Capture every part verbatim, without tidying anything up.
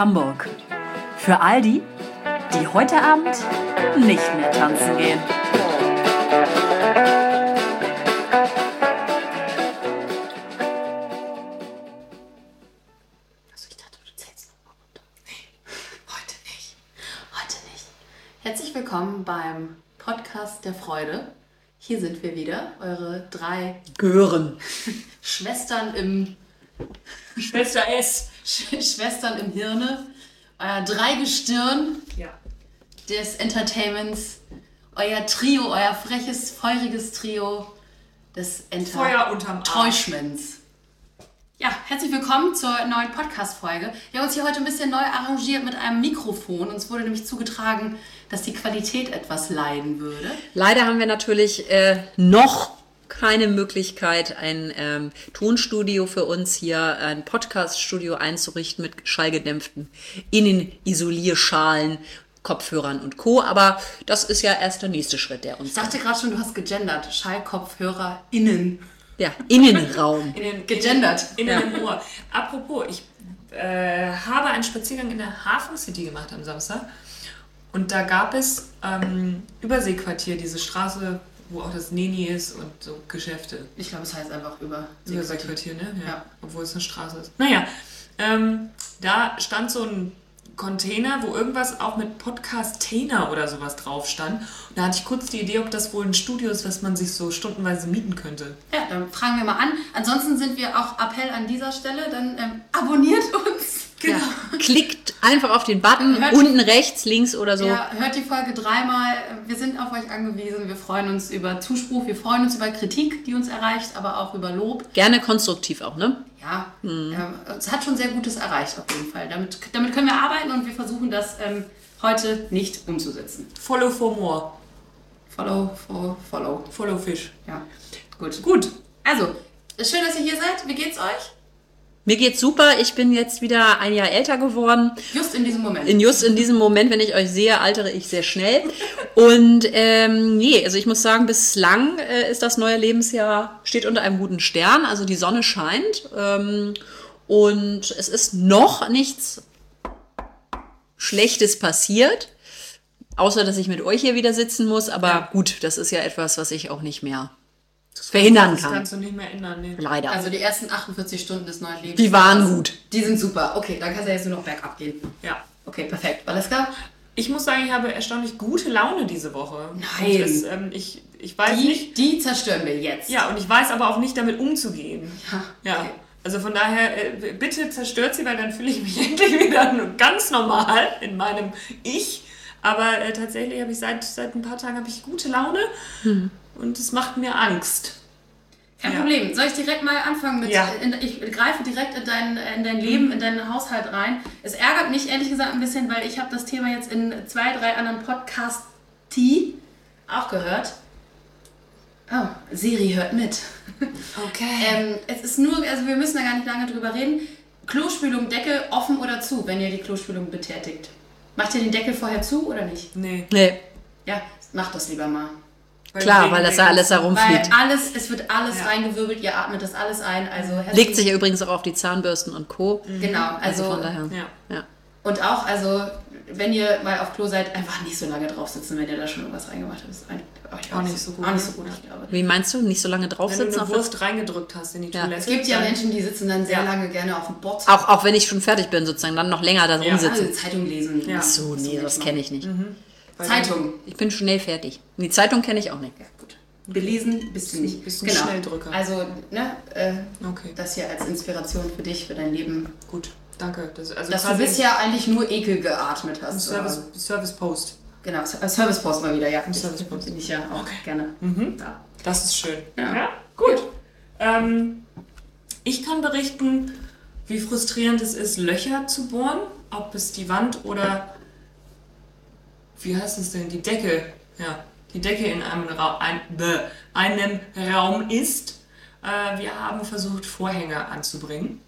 Hamburg. Für all die, die heute Abend nicht mehr tanzen gehen. Also ich dachte, du zählst noch mal runter. Nee, heute nicht. Heute nicht. Herzlich willkommen beim Podcast der Freude. Hier sind wir wieder, eure drei Gören. Schwestern im... Schwester S. Sch- Schwestern im Hirne. Euer Dreigestirn Ja. des Entertainments. Euer Trio, euer freches, feuriges Trio des Feuer unterm Arm. Enttäuschments. Ja, herzlich willkommen zur neuen Podcast-Folge. Wir haben uns hier heute ein bisschen neu arrangiert mit einem Mikrofon. Uns wurde nämlich zugetragen, dass die Qualität etwas leiden würde. Leider haben wir natürlich äh, noch keine Möglichkeit, ein ähm, Tonstudio für uns hier, ein Podcast-Studio einzurichten mit schallgedämpften Innenisolierschalen, Kopfhörern und Co. Aber das ist ja erst der nächste Schritt, der uns... Ich dachte gerade schon, du hast gegendert. Schallkopfhörer innen. Ja, Innenraum. In den, Gegendert. In Ja. den Ohr. Apropos, ich äh, habe einen Spaziergang in der Hafen City gemacht am Samstag. Und da gab es ähm, Überseequartier, diese Straße, wo auch das Neni ist und so Geschäfte. Ich glaube, es heißt einfach über Überseequartier, ne? Ja. Ja. Obwohl es eine Straße ist. Naja, ähm, da stand so ein Container, wo irgendwas auch mit Podcastainer oder sowas drauf stand. Und da hatte ich kurz die Idee, ob das wohl ein Studio ist, was man sich so stundenweise mieten könnte. Ja, dann fragen wir mal an. Ansonsten sind wir auch Appell an dieser Stelle. Dann ähm, abonniert uns. Ja. Klickt einfach auf den Button, Hört- unten rechts, links oder so. Ja, hört die Folge dreimal. Wir sind auf euch angewiesen. Wir freuen uns über Zuspruch. Wir freuen uns über Kritik, die uns erreicht, aber auch über Lob. Gerne konstruktiv auch, ne? Ja, ähm, es hat schon sehr Gutes erreicht auf jeden Fall. Damit, damit können wir arbeiten und wir versuchen das ähm, heute nicht umzusetzen. Follow for more. Follow, follow, follow. Follow Fish. Ja, gut. Gut. Also, schön, dass ihr hier seid. Wie geht's euch? Mir geht's super. Ich bin jetzt wieder ein Jahr älter geworden. Just in diesem Moment. In just in diesem Moment, wenn ich euch sehe, altere ich sehr schnell. Und ähm, nee, also ich muss sagen, bislang äh, ist das neue Lebensjahr, steht unter einem guten Stern. Also die Sonne scheint ähm, und es ist noch nichts Schlechtes passiert. Außer, dass ich mit euch hier wieder sitzen muss. Aber Ja. gut, das ist ja etwas, was ich auch nicht mehr verhindern Das kann. kannst du nicht mehr ändern. Nee. Leider. Also die ersten achtundvierzig Stunden des neuen Lebens. Die waren gut. Die sind super. Okay, dann kannst du jetzt nur noch bergab gehen. Ja. Okay, perfekt. Alles klar? Ich muss sagen, ich habe erstaunlich gute Laune diese Woche. Nein. Und es, ähm, ich, ich weiß Die, nicht. die zerstören wir jetzt. Ja, und ich weiß aber auch nicht, damit umzugehen. Ja, Ja. okay. Also von daher, äh, bitte zerstört sie, weil dann fühle ich mich endlich wieder ganz normal in meinem Ich. Aber äh, tatsächlich habe ich seit, seit ein paar Tagen habe ich gute Laune Hm. und es macht mir Angst. Kein Ja. Problem. Soll ich direkt mal anfangen mit, Ja. in, ich greife direkt in dein, in dein Leben, in deinen Haushalt rein. Es ärgert mich ehrlich gesagt ein bisschen, weil ich habe das Thema jetzt in zwei, drei anderen Podcasts auch gehört. Oh, Siri hört mit. Okay. ähm, es ist nur, also wir müssen da gar nicht lange drüber reden. Klospülung, Deckel offen oder zu, wenn ihr die Klospülung betätigt? Macht ihr den Deckel vorher zu oder nicht? Nee. Nee, Ja, macht das lieber mal. klar, wegen weil das der da alles ganzen- herumfliegt. Weil alles, es wird alles Ja. reingewirbelt, ihr atmet das alles ein. Also Legt herzlichen- sich ja übrigens auch auf die Zahnbürsten und Co. Genau, Also, also, von daher. Ja. Ja. und auch, also wenn ihr mal auf Klo seid, einfach nicht so lange drauf sitzen, wenn ihr da schon irgendwas reingemacht habt. Das ist eigentlich Auch nicht so gut, Auch nicht ne? so gut, ich glaube. Wie meinst du? Nicht so lange Wenn du draufsitzen? eine Auf der- Wurst reingedrückt hast in die Ja. Toilette. Es gibt ja dann- Menschen, die sitzen dann sehr Ja. lange gerne auf dem Bott. auch, auch wenn ich schon fertig bin, sozusagen, dann noch länger da Ja. rumsitzen. Also Zeitung lesen. Ja. Ach so, nee, das kenne ich nicht. Zeitung. Ich bin schnell fertig. Und die Zeitung kenne ich auch nicht. Ja, gut. Belesen bist du nicht. Bist ein Schnelldrücker. Also, ne, äh, Okay, das hier als Inspiration für dich, für dein Leben. gut. Danke. Das, also Dass du quasi bisher eigentlich nur Ekel geatmet ein hast. Service, oder? Service Post. Genau, Service Post mal wieder, ja. Service Post. Bin ich ja auch gerne. Ja. Das ist schön. Ja. gut. Ähm, ich kann berichten, wie frustrierend es ist, Löcher zu bohren. Ob es die Wand oder, wie heißt es denn, die Decke, ja, die Decke in einem, Ra ein, bäh, einem Raum ist. Äh, wir haben versucht, Vorhänge anzubringen.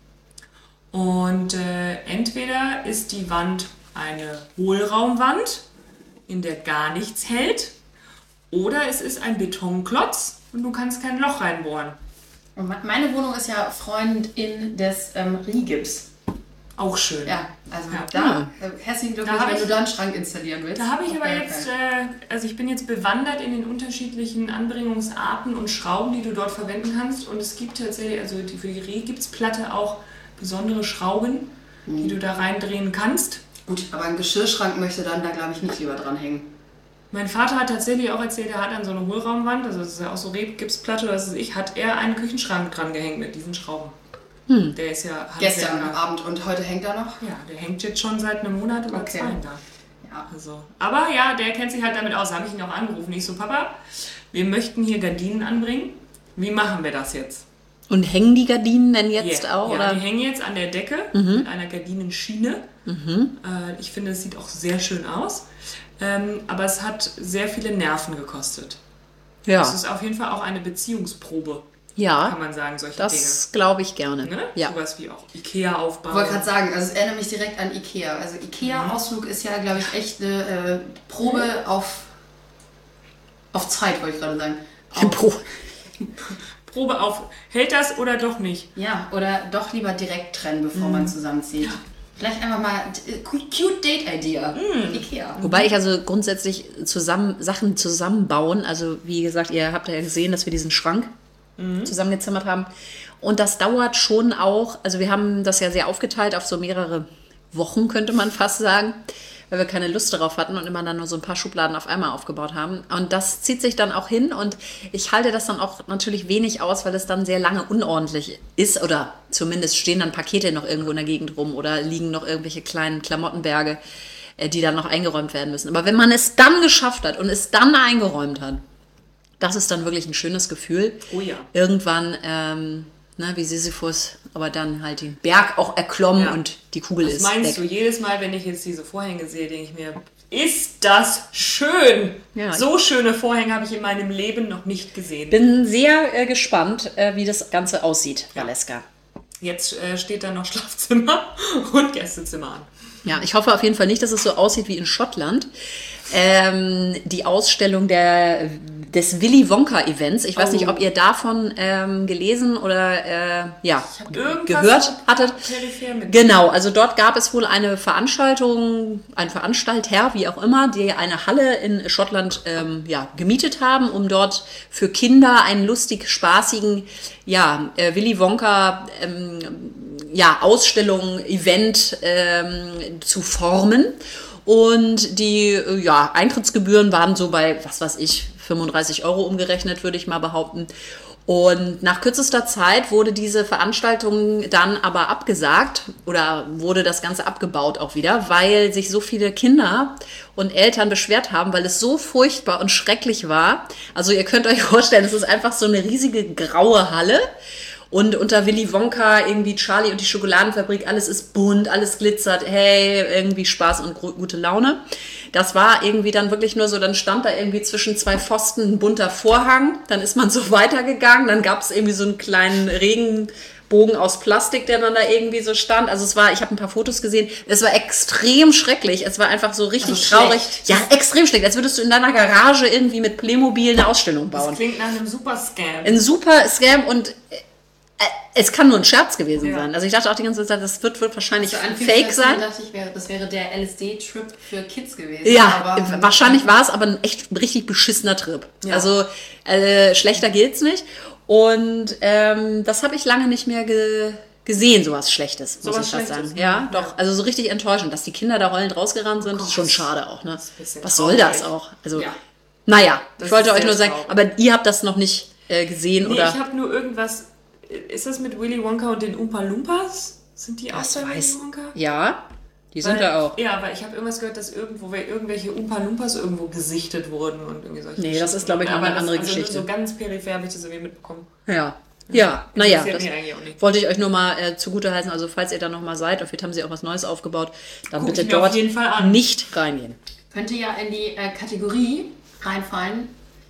Und äh, entweder ist die Wand eine Hohlraumwand, in der gar nichts hält, oder es ist ein Betonklotz und du kannst kein Loch reinbohren. Und me- meine Wohnung ist ja Freundin des ähm, Riehgips. Auch schön. Ja, also Ja. da, äh, herzlichen Glückwunsch, Da hab wenn ich- du da einen Schrank installieren willst. Da habe ich Auf aber jeden jetzt, Fall. äh, also ich bin jetzt bewandert in den unterschiedlichen Anbringungsarten und Schrauben, die du dort verwenden kannst. Und es gibt tatsächlich, also die, für die Rehgipsplatte auch besondere Schrauben, die du da reindrehen kannst. Gut, aber ein Geschirrschrank möchte dann da, glaube ich, nicht lieber dran hängen. Mein Vater hat tatsächlich auch erzählt, er hat an so eine Hohlraumwand, also das ist ja auch so Rehgipsplatte, oder was weiß ich, hat er einen Küchenschrank dran gehängt mit diesen Schrauben. Hm. Der ist ja Gestern Handwerker. Abend und heute hängt er noch? Ja, der hängt jetzt schon seit einem Monat oder Okay. zwei da. Ja. Also, aber ja, der kennt sich halt damit aus. Da habe ich ihn auch angerufen. Ich so, Papa, wir möchten hier Gardinen anbringen. Wie machen wir das jetzt? Und hängen die Gardinen denn jetzt Yeah. auch? Ja, oder? die hängen jetzt an der Decke mit einer Gardinenschiene. Äh, ich finde, es sieht auch sehr schön aus. Ähm, aber es hat sehr viele Nerven gekostet. Ja, Es ist auf jeden Fall auch eine Beziehungsprobe, kann ja, man sagen, solche das glaube ich gerne. Dinge. Ne? Ja. Sowas wie auch Ikea-Aufbau. Ich wollte gerade sagen, also es erinnert mich direkt an Ikea. Also Ikea-Ausflug ist ja, glaube ich, echt eine äh, Probe auf, auf Zeit, wollte ich gerade sagen. Auf, Pro- Probe auf, hält das oder doch nicht? ja, oder doch lieber direkt trennen, bevor man zusammenzieht. Vielleicht einfach mal äh, cute Date-Idea. Ikea. Wobei ich also grundsätzlich zusammen Sachen zusammenbauen, also wie gesagt, ihr habt ja gesehen, dass wir diesen Schrank zusammengezimmert haben. Und das dauert schon auch, also wir haben das ja sehr aufgeteilt auf so mehrere Wochen, könnte man fast sagen, weil wir keine Lust darauf hatten und immer dann nur so ein paar Schubladen auf einmal aufgebaut haben. Und das zieht sich dann auch hin und ich halte das dann auch natürlich wenig aus, weil es dann sehr lange unordentlich ist oder zumindest stehen dann Pakete noch irgendwo in der Gegend rum oder liegen noch irgendwelche kleinen Klamottenberge, äh, die dann noch eingeräumt werden müssen. Aber wenn man es dann geschafft hat und es dann eingeräumt hat, das ist dann wirklich ein schönes Gefühl. Oh ja. Irgendwann, ähm, ne, wie Sisyphus, aber dann halt den Berg auch erklommen Ja. und die Kugel Was ist meinst weg. du, jedes Mal, wenn ich jetzt diese Vorhänge sehe, denke ich mir, ist das schön! Ja. So schöne Vorhänge habe ich in meinem Leben noch nicht gesehen. Bin sehr äh, gespannt, äh, wie das Ganze aussieht, Valeska. Jetzt äh, steht da noch Schlafzimmer und Gästezimmer an. Ja, ich hoffe auf jeden Fall nicht, dass es so aussieht wie in Schottland. Ähm, die Ausstellung der, des Willy Wonka Events. Ich weiß Oh. nicht, ob ihr davon ähm, gelesen oder äh, ja, Irgendwas gehört so hattet. peripher mit. Genau, also dort gab es wohl eine Veranstaltung, ein Veranstalter, wie auch immer, die eine Halle in Schottland ähm, ja, gemietet haben, um dort für Kinder einen lustig spaßigen ja, äh, Willy Wonka ähm, ja, Ausstellung, Event ähm, zu formen. Und die äh, ja, Eintrittsgebühren waren so bei, was weiß ich, fünfunddreißig Euro umgerechnet, würde ich mal behaupten. Und nach kürzester Zeit wurde diese Veranstaltung dann aber abgesagt oder wurde das Ganze abgebaut auch wieder, weil sich so viele Kinder und Eltern beschwert haben, weil es so furchtbar und schrecklich war. Also ihr könnt euch vorstellen, es ist einfach so eine riesige graue Halle. Und unter Willy Wonka irgendwie Charlie und die Schokoladenfabrik, alles ist bunt, alles glitzert, hey, irgendwie Spaß und gro- gute Laune. Das war irgendwie dann wirklich nur so, dann stand da irgendwie zwischen zwei Pfosten ein bunter Vorhang, dann ist man so weitergegangen, dann gab es irgendwie so einen kleinen Regenbogen aus Plastik, der dann da irgendwie so stand. Also es war, ich habe ein paar Fotos gesehen, es war extrem schrecklich, es war einfach so richtig Also traurig. schlecht. Ja, extrem schlecht, als würdest du in deiner Garage irgendwie mit Playmobil eine Ausstellung bauen. Das klingt nach einem super Scam. Ein super Scam und äh, es kann nur ein Scherz gewesen Ja. sein. Also ich dachte auch die ganze Zeit, das wird, wird wahrscheinlich So anfing fake zu sein. erzählen, dachte ich, wäre, das wäre der L S D-Trip für Kids gewesen. Ja, aber wahrscheinlich war es aber ein echt richtig beschissener Trip. Ja. Also äh, schlechter geht's nicht. Und ähm, das habe ich lange nicht mehr ge gesehen, sowas Schlechtes, muss Sowas ich fast Schlechtes, sagen. ne? Ja, doch. Ja. Also so richtig enttäuschend, dass die Kinder da heulend rausgerannt sind, ist schon schade auch. Ne? ein bisschen Was soll das traurig. auch? Also, Ja. naja, Das ich wollte ist euch sehr nur sagen, traurig. aber ihr habt das noch nicht äh, gesehen Nee, oder... ich habe nur irgendwas. Ist das mit Willy Wonka und den Oompa Loompas? Sind die auch Was bei Willy weiß. Wonka? Ja, die sind Weil- da auch. Ja, weil ich habe irgendwas gehört, dass irgendwo weil irgendwelche Oompa Loompas irgendwo gesichtet wurden und irgendwie solche Nee, das Geschichten. ist, glaub ich, noch Aber eine das- andere also Geschichte. Nur so ganz peripher habe ich das irgendwie mitbekommen. Ja. Ja, naja, Interessiert das mich eigentlich auch nicht. wollte ich euch nur mal äh, zugute heißen. Also falls ihr da noch mal seid, vielleicht haben sie auch was Neues aufgebaut, dann Guck bitte ich mir auf dort jeden Fall an. nicht reingehen. könnte ja in die äh, Kategorie reinfallen,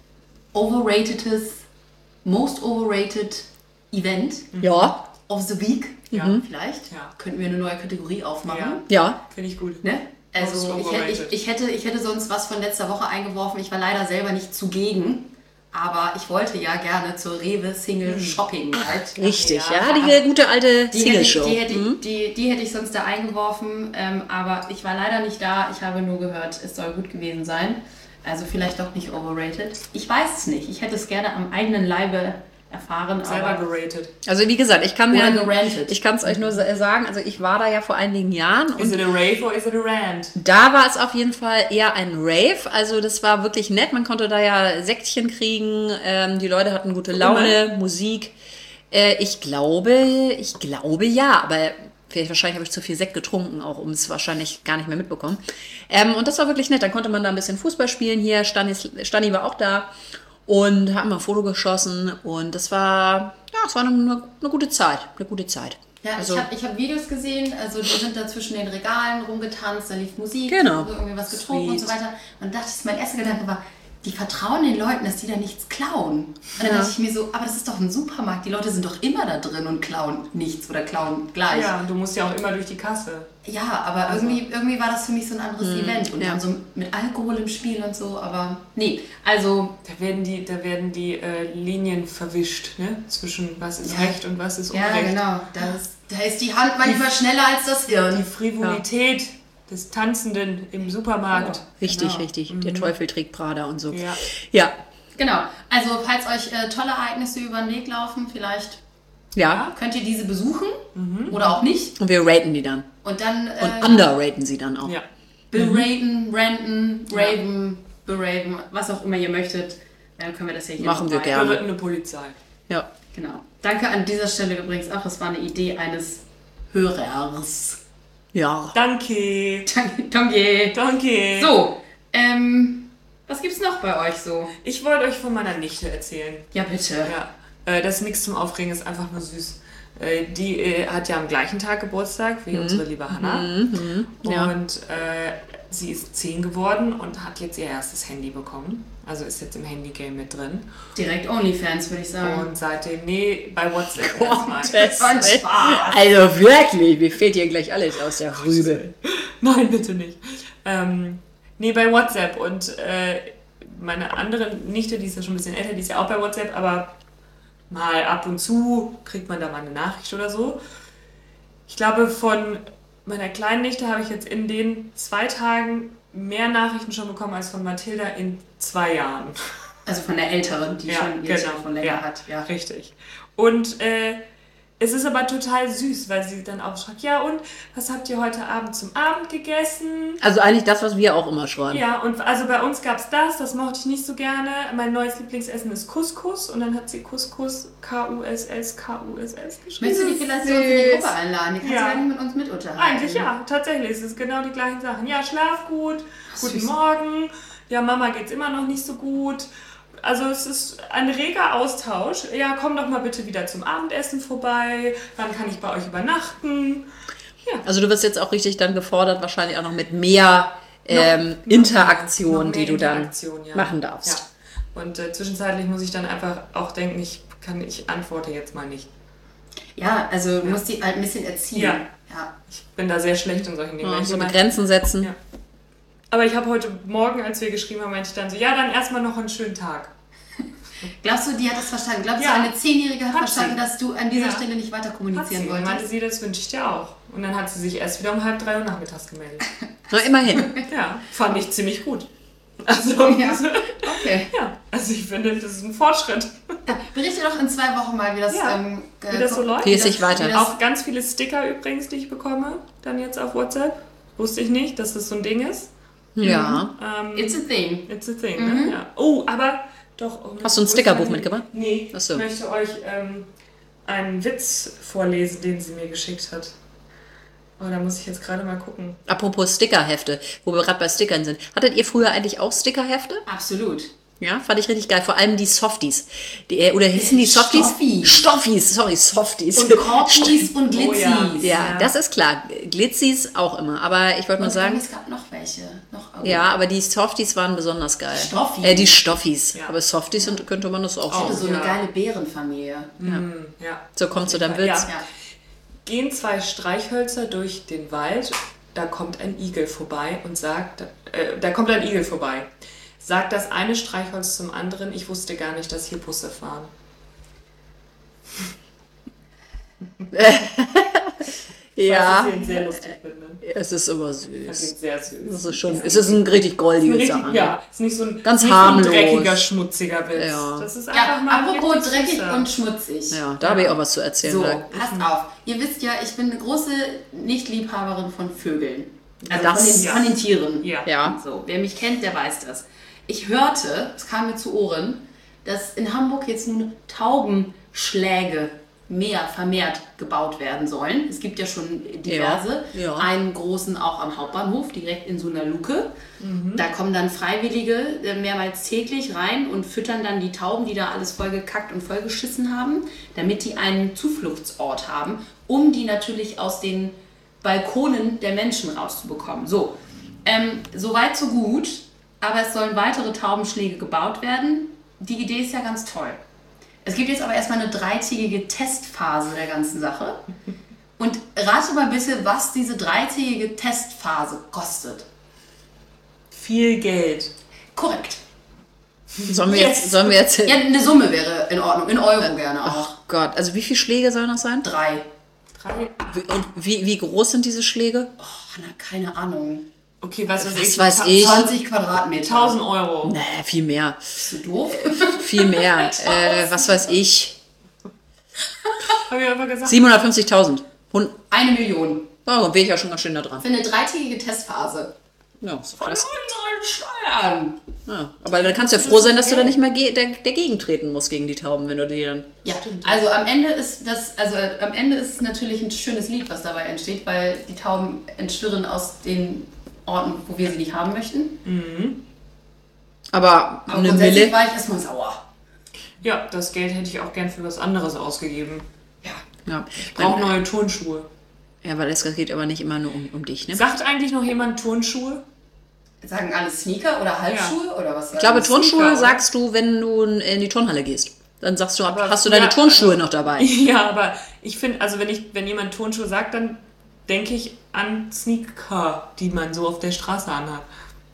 overratedes, most overrated Event Ja, of the Week. Ja. Vielleicht Ja. könnten wir eine neue Kategorie aufmachen. Ja. ja, Finde ich gut. Ne? Also Most ich hätte, ich, overrated. ich, hätte, ich hätte sonst was von letzter Woche eingeworfen. Ich war leider selber nicht zugegen. aber ich wollte ja gerne zur Rewe Single Shopping Night. Richtig, ja, die gute alte Die hätte, ich, Single-Show. die, hätte, Mhm. ich- die, die hätte ich sonst da eingeworfen, ähm, aber ich war leider nicht da. Ich habe nur gehört, es soll gut gewesen sein. Also vielleicht doch nicht overrated. Ich weiß es nicht. Ich hätte es gerne am eigenen Leibe erfahren. Selber aber geratet. Also wie gesagt, ich kann Oder mir, gerantet. ich kann es euch nur sa- sagen, also ich war da ja vor einigen Jahren Is und it a rave or is it a rant? da war es auf jeden Fall eher ein Rave, also das war wirklich nett, man konnte da ja Säckchen kriegen, ähm, die Leute hatten gute Laune, Musik. Äh, ich glaube, ich glaube ja, aber vielleicht, wahrscheinlich habe ich zu viel Sekt getrunken, auch um es wahrscheinlich gar nicht mehr mitbekommen. Ähm, und das war wirklich nett, dann konnte man da ein bisschen Fußball spielen hier, Stani, Stani war auch da. Und haben mal ein Foto geschossen und das war, ja, es war eine, eine gute Zeit, eine gute Zeit. Ja, Also- ich habe ich hab Videos gesehen, also die sind da zwischen den Regalen rumgetanzt, da lief Musik, Genau. irgendwie was getrunken Sweet. und so weiter. Und dachte ich, mein erster Gedanke war, die vertrauen den Leuten, dass die da nichts klauen. Und dann Ja. dachte ich mir so, aber das ist doch ein Supermarkt, die Leute sind doch immer da drin und klauen nichts oder klauen gleich. Ja, du musst ja auch immer durch die Kasse. Ja, aber irgendwie, irgendwie war das für mich so ein anderes Event und ja. dann so mit Alkohol im Spiel und so, aber nee, also Da werden die, da werden die äh, Linien verwischt, ne? Zwischen was ist Ja. Recht und was ist ja Unrecht. genau, da ist, da ist die Hand manchmal schneller als das Hirn. Die Frivolität des Tanzenden im Supermarkt. Richtig, Genau. richtig. Der Teufel trägt Prada und so. Ja. Ja, Genau, also falls euch äh, tolle Ereignisse über den Weg laufen, vielleicht ja. könnt ihr diese besuchen oder auch nicht. Und wir raten die dann. Und dann Und äh, underraten sie dann auch. Ja. beraten, ranten, raven, beraven, was auch immer ihr möchtet. Dann können wir das ja hier Machen wir noch gerne. Berittene Polizei. Ja. Genau. Danke an dieser Stelle übrigens auch. Es war eine Idee eines Hörers. Ja. Danke. Danke. Danke. Danke. So, ähm, was gibt's noch bei euch so? Ich wollte euch von meiner Nichte erzählen. Ja, bitte. Ja. Äh, das ist nichts zum Aufregen, ist einfach nur süß. Äh, die äh, hat ja am gleichen Tag Geburtstag wie unsere liebe Hannah. Ja. Und äh, sie ist zehn geworden und hat jetzt ihr erstes Handy bekommen. Also ist jetzt im Handy-Game mit drin. Direkt OnlyFans, würde ich sagen. Und seitdem, nee, bei WhatsApp erstmal. Von Spaß. Also wirklich, mir fehlt hier gleich alles aus der Rübe. Nein, bitte nicht. Ähm, nee, bei WhatsApp. Und äh, meine andere Nichte, die ist ja schon ein bisschen älter, die ist ja auch bei WhatsApp, aber mal ab und zu kriegt man da mal eine Nachricht oder so. Ich glaube, von meiner kleinen Nichte habe ich jetzt in den zwei Tagen mehr Nachrichten schon bekommen als von Mathilda in zwei Jahren. Also von der Älteren, die schon ihr genau. schon länger Ja, hat. Ja. Richtig. Und äh, es ist aber total süß, weil sie dann auch fragt, ja und, was habt ihr heute Abend zum Abend gegessen? Also eigentlich das, was wir auch immer schreiben. Ja, und also bei uns gab es das, das mochte ich nicht so gerne. Mein neues Lieblingsessen ist Couscous und dann hat sie Couscous, K U S S, K U S S geschrieben. Willst du die vielleicht so in die Gruppe einladen? Die kannst Ja. du ja nicht mit uns mit unterhalten. Eigentlich ja, tatsächlich, es ist genau die gleichen Sachen. Ja, schlaf gut, guten süß. Morgen, ja, Mama geht's immer noch nicht so gut. Also es ist ein reger Austausch. Ja, komm doch mal bitte wieder zum Abendessen vorbei, dann kann ich bei euch übernachten. Also du wirst jetzt auch richtig dann gefordert, wahrscheinlich auch noch mit mehr ähm, Noch- Interaktion, noch mehr die du dann Interaktion, ja. machen darfst. Ja. Und äh, zwischenzeitlich muss ich dann einfach auch denken, ich kann, ich antworte jetzt mal nicht. Ja, also du musst die halt ein bisschen erziehen. Ja. Ja. Ich bin da sehr schlecht in solchen Dingen. Ja, Wenn ich so jemand- Grenzen setzen. Ja. Aber ich habe heute Morgen, als wir geschrieben haben, meinte ich dann so, ja, dann erstmal noch einen schönen Tag. Glaubst du, die hat das verstanden? Glaubst Ja. du, eine Zehnjährige hat, Hat verstanden, sie. dass du an dieser Ja. Stelle nicht weiter Hat kommunizieren sie. Und meinte wolltest? sie, das wünsche ich dir auch. Und dann hat sie sich erst wieder um halb drei Uhr nachmittags gemeldet. Na, immerhin. Ja, fand ich ziemlich gut. Also, Ja. ja. Okay. also ich finde, das ist ein Fortschritt. Ja, berichte doch in zwei Wochen mal, wie das, Ja. ähm, Wie das so läuft. Wie es sich weiter. wie das- Auch ganz viele Sticker übrigens, die ich bekomme, dann jetzt auf WhatsApp. Wusste ich nicht, dass das so ein Ding ist. Ja. Ähm, It's a thing. It's a thing, ne? Ja. Oh, aber doch. Oh, Hast du ein wo ist Stickerbuch mein- mitgebracht? Nee, Ach so. ich möchte euch ähm, einen Witz vorlesen, den sie mir geschickt hat. Oh, da muss ich jetzt gerade mal gucken. Apropos Stickerhefte, wo wir gerade bei Stickern sind. Hattet ihr früher eigentlich auch Stickerhefte? Absolut. Ja, fand ich richtig geil. Vor allem die Softies. Die, äh, oder hießen die Softies? Stoffies. Stoffies, sorry, Softies. Und Corpis und Glitzis. Oh ja. Ja, das ist klar. Glitzis auch immer. Aber ich wollte mal Und sagen, es gab noch welche. Noch oh. ja, aber die Softies waren besonders geil. Stoffis. Äh, die Stoffis. Ja. Aber Softies und könnte man das auch Ich hatte schon. so eine Ja. geile Bärenfamilie. Hm, ja. So, kommt zu deinem Ja. Witz. Ja. Gehen zwei Streichhölzer durch den Wald, da kommt ein Igel vorbei und sagt, äh, da kommt ein Igel vorbei. sagt das eine Streichholz zum anderen, ich wusste gar nicht, dass hier Busse fahren. Ja, Was ich sehr lustig finde. es ist immer Das süß. ist sehr süß. Es ist schon, es ist ein richtig goldiges Richtig, Sachen. ja, ist nicht so ein, Ganz nicht harmlos. So ein dreckiger, schmutziger Witz. Ja. Das ist einfach Ja, mal apropos richtig dreckig süßer. und schmutzig. Ja, da habe ich auch was zu erzählen. So, Da- passt auf. Ihr wisst ja, ich bin eine große Nicht-Liebhaberin von Vögeln. Also Das- von, den, ja. von den Tieren. Ja. Ja. So, wer mich kennt, der weiß das. Ich hörte, es kam mir zu Ohren, dass in Hamburg jetzt nun Taubenschläge mehr vermehrt gebaut werden sollen. Es gibt ja schon diverse. Ja, ja. Einen großen auch am Hauptbahnhof, direkt in so einer Luke. Da kommen dann Freiwillige äh, mehrmals täglich rein und füttern dann die Tauben, die da alles vollgekackt und vollgeschissen haben, damit die einen Zufluchtsort haben, um die natürlich aus den Balkonen der Menschen rauszubekommen. So, ähm, so weit, so gut. Aber es sollen weitere Taubenschläge gebaut werden. Die Idee ist ja ganz toll. Es gibt jetzt aber erstmal eine dreitägige Testphase der ganzen Sache. Und rate mal bitte, was diese dreitägige Testphase kostet. Viel Geld. Korrekt. Sollen wir jetzt, sollen wir jetzt, Ja, eine Summe wäre in Ordnung. In Euro gerne auch. ach Gott, also wie viele Schläge sollen das sein? Drei. Drei. Wie- Und wie, wie groß sind diese Schläge? Oh, na, keine Ahnung. Okay, was weiß Was ich? weiß Ta- ich? zwanzig Quadratmeter. tausend Euro. Nee, viel mehr. Bist du doof? Viel mehr. äh, was weiß ich? Habe ich einfach gesagt. siebenhundertfünfzigtausend. Hund- Eine Million. Oh, bin ich ja schon ganz schön da dran. Für eine dreitägige Testphase. Ja, so Von krass. unseren Steuern. Ja, aber dann kannst du ja froh sein, dass du da nicht mehr ge der, dagegen treten musst gegen die Tauben, wenn du die dann... Ja, also am Ende ist das, also äh, am Ende ist es natürlich ein schönes Lied, was dabei entsteht, weil die Tauben entschwirren aus den Orten, wo wir sie nicht haben möchten. Aber Aber eine grundsätzlich Mille... war ich erstmal sauer. Ja, das Geld hätte ich auch gern für was anderes ausgegeben. Ja. Ja. Ich brauche neue Turnschuhe. ja, weil es geht aber nicht immer nur um, um dich, ne? Sagt eigentlich noch jemand Turnschuhe? Sagen alle Sneaker oder Halbschuhe oder was? Ich glaube, Turnschuhe Sneaker, oder? sagst du, wenn du in die Turnhalle gehst. Dann sagst du, Aber hast du früher- deine Turnschuhe also- noch dabei? Ja, aber ich finde, also wenn ich, wenn jemand Turnschuhe sagt, dann denke ich an Sneaker, die man so auf der Straße anhat.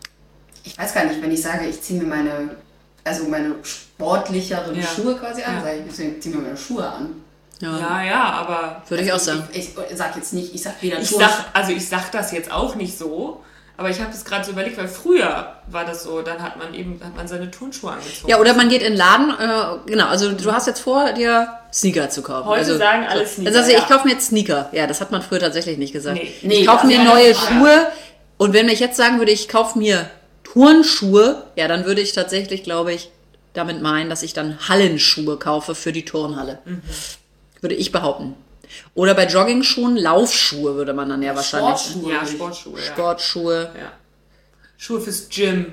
Ich weiß gar nicht, wenn ich sage, ich ziehe mir meine, also meine sportlicheren Ja. Schuhe quasi an, Ja. sage ich, ich ziehe mir meine Schuhe an. Ja, ja, aber Würde ich auch sagen. Ich, ich sag jetzt nicht, ich sag weder ich Turnschuhe- sag, also ich sag das jetzt auch nicht so, aber ich habe es gerade so überlegt, weil früher war das so, dann hat man eben, hat man seine Turnschuhe angezogen. Ja, oder man geht in den Laden, äh, genau, also du hast jetzt vor, dir Sneaker zu kaufen. Heute also, sagen alle Sneaker, Dann sagst du, ja. ich kaufe mir jetzt Sneaker. Ja, das hat man früher tatsächlich nicht gesagt. Nee. Nee, ich kaufe das mir war neue das- Schuhe und wenn ich jetzt sagen würde, ich kaufe mir Turnschuhe, ja, dann würde ich tatsächlich, glaube ich, damit meinen, dass ich dann Hallenschuhe kaufe für die Turnhalle. Mhm. Würde ich behaupten. Oder bei Joggingschuhen Laufschuhe würde man dann ja wahrscheinlich. Sportschuhe. Ja, Sportschuhe, ja. Sportschuhe. ja. Schuhe fürs Gym.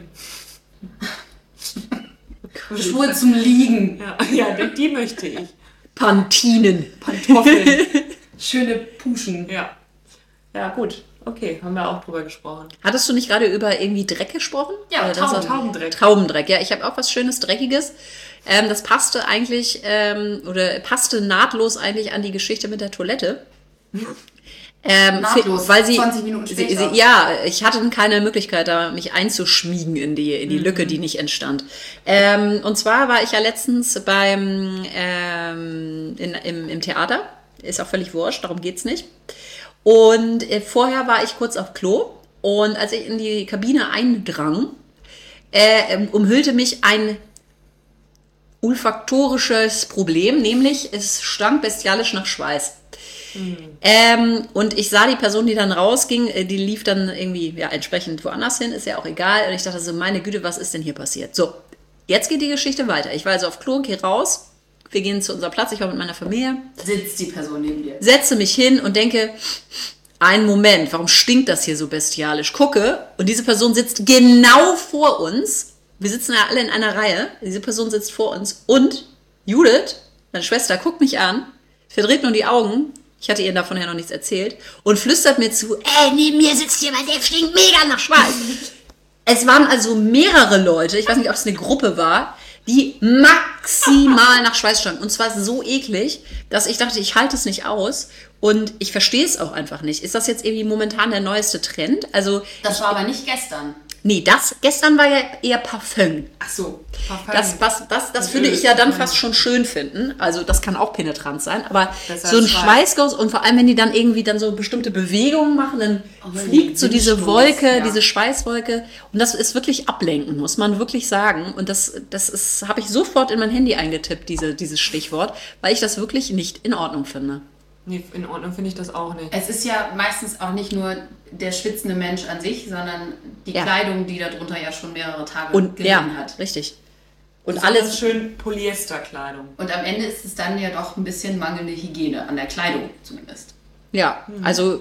Schuhe zum Liegen. Ja, ja die, die möchte ich. Pantinen. Pantoffeln. Schöne Puschen. Ja. Ja, gut. Okay, haben wir auch drüber gesprochen. Hattest du nicht gerade über irgendwie Dreck gesprochen? Ja, Oder das- Tauben. Taubendreck. Taubendreck, ja. Ich habe auch was Schönes, Dreckiges. Ähm, das passte eigentlich, ähm, oder passte nahtlos eigentlich an die Geschichte mit der Toilette. Ähm, Nahtlos, fi- weil sie, zwanzig Minuten sie, später. sie, ja, ich hatte keine Möglichkeit, da mich einzuschmiegen in die, in die Mhm. Lücke, die nicht entstand. Ähm, und zwar war ich ja letztens beim, ähm, in, im, im Theater. Ist auch völlig wurscht, darum geht's nicht. Und äh, vorher war ich kurz auf Klo. Und als ich in die Kabine eindrang, äh, umhüllte mich ein olfaktorisches Problem, nämlich es stank bestialisch nach Schweiß. Ähm, und ich sah die Person, die dann rausging, äh, die lief dann irgendwie ja, entsprechend woanders hin, ist ja auch egal. Und ich dachte so, meine Güte, was ist denn hier passiert? So, jetzt geht die Geschichte weiter. Ich war also auf Klo, gehe raus, wir gehen zu unserem Platz, ich war mit meiner Familie, Sitzt die Person neben dir. setze mich hin und denke, einen Moment, warum stinkt das hier so bestialisch? Gucke, und diese Person sitzt genau vor uns. Wir sitzen ja alle in einer Reihe. Diese Person sitzt vor uns. Und Judith, meine Schwester, guckt mich an, verdreht nur die Augen. Ich hatte ihr davon ja noch nichts erzählt. Und flüstert mir zu, ey, neben mir sitzt jemand, der stinkt mega nach Schweiß. Es waren also mehrere Leute, ich weiß nicht, ob es eine Gruppe war, die maximal nach Schweiß stanken. Und zwar so eklig, dass ich dachte, ich halte es nicht aus. Und ich verstehe es auch einfach nicht. Ist das jetzt irgendwie momentan der neueste Trend? Also Das war aber nicht gestern. Nee, das gestern war ja eher Parfüm. Ach so, Parfum. Das, was, das, das würde ich ja dann fast schon schön finden. Also das kann auch penetrant sein. Aber Besser so ein als Schweiß. Schweißguss und vor allem, wenn die dann irgendwie dann so bestimmte Bewegungen machen, dann Oh, fliegt so diese Windstoß, Wolke, ja. diese Schweißwolke. Und das ist wirklich ablenken, muss man wirklich sagen. Und das, das ist, habe ich sofort in mein Handy eingetippt, diese, dieses Stichwort, weil ich das wirklich nicht in Ordnung finde. Nee, in Ordnung finde ich das auch nicht. Es ist ja meistens auch nicht nur der schwitzende Mensch an sich, sondern die Ja. Kleidung, die darunter ja schon mehrere Tage Und ja, gelegen hat. richtig. Und Besonders alles schön Polyesterkleidung. Und am Ende ist es dann ja doch ein bisschen mangelnde Hygiene, an der Kleidung zumindest. Ja, also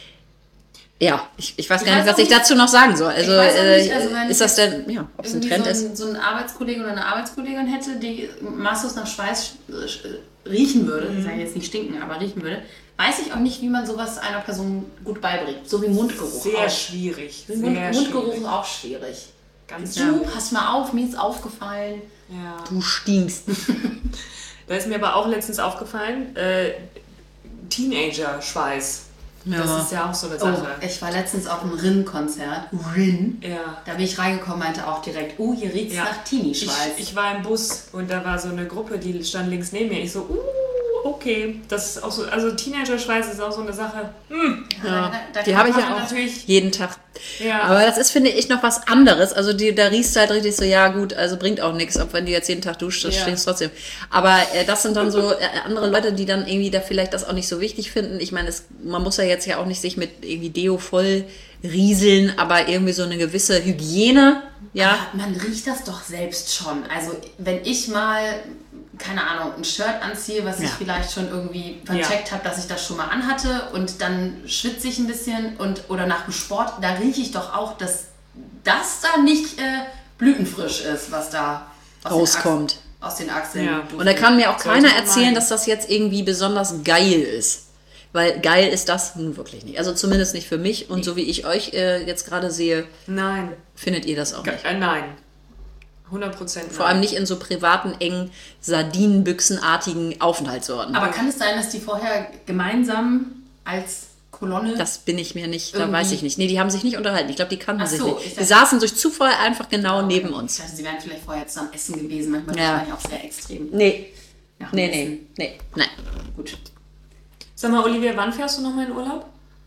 ja, ich, ich weiß Ich gar nicht, weiß was auch ich nicht- dazu noch sagen soll. Also, Ich weiß auch nicht, äh, also wenn ist ich das jetzt denn, ja, ob es ein Irgendwie Trend so ist? ein, so ein Arbeitskollege oder eine Arbeitskollegin hätte, die maßlos nach Schweiß äh, riechen würde, das sage ich jetzt nicht stinken, aber riechen würde, weiß ich auch nicht, wie man sowas einer Person gut beibringt. So wie Mundgeruch Sehr auch. schwierig. Sehr Mund, Mundgeruch schwierig. ist auch schwierig. Ganz Du, schwierig. pass mal auf, mir ist aufgefallen. Ja. Du stinkst. Da ist mir aber auch letztens aufgefallen, äh, Teenager-Schweiß. Das Ja. ist ja auch so eine Oh, Sache. ich war letztens auf einem Rin-Konzert. Rin? Ja. Da bin ich reingekommen, meinte auch direkt, oh, hier riecht's Ja. nach Ich, Teenie-Schweiß. ich war im Bus und da war so eine Gruppe, die stand links neben mir. Ich so, uh, okay. Das ist auch so, also Teenager-Schweiß ist auch so eine Sache. Hm. Ja, da- da die kann habe ich man ja auch natürlich- jeden Tag. Ja. Aber das ist, finde ich, noch was anderes. Also die, da riechst du halt richtig so, ja gut, also bringt auch nichts, ob wenn du jetzt jeden Tag duschst, das Ja. stinkst trotzdem. Aber äh, das sind dann so äh, andere Leute, die dann irgendwie da vielleicht das auch nicht so wichtig finden. Ich meine, es, man muss ja jetzt ja auch nicht sich mit irgendwie Deo voll rieseln, aber irgendwie so eine gewisse Hygiene, ja. Aber man riecht das doch selbst schon. Also wenn ich mal, keine Ahnung, ein Shirt anziehe, was ich Ja. vielleicht schon irgendwie vercheckt habe, dass ich das schon mal anhatte und dann schwitze ich ein bisschen und oder nach dem Sport, da rieche ich doch auch, dass das da nicht äh, blütenfrisch ist, was da aus Rauskommt. Den Achseln, aus den Achseln Ja. duftet. Und da kann mir auch Sollte keiner man erzählen, meinen. dass das jetzt irgendwie besonders geil ist. Weil geil ist das nun wirklich nicht. Also zumindest nicht für mich. Und so wie ich euch äh, jetzt gerade sehe, Nein. findet ihr das auch nicht. Äh, nein. hundert Prozent nein. Vor allem nicht in so privaten, engen, Sardinenbüchsenartigen Aufenthaltsorten. Aber kann es sein, dass die vorher gemeinsam als Kolonne... Das bin ich mir nicht, da Irgendwie- weiß ich nicht. Nee, die haben sich nicht unterhalten. Ich glaube, die kannten Ach sich so, nicht. ich Die dachte- saßen durch Zufall einfach genau neben Ich uns. dachte, sie wären vielleicht vorher zusammen essen gewesen. Manchmal Ja. wahrscheinlich auch sehr extrem. Nee. Nach dem Nee, Essen. nee, nee, nein. Gut. Sag mal, Olivia, wann fährst du nochmal in Urlaub?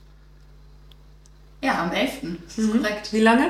Ja, am elften Das Mhm. ist korrekt. Wie lange?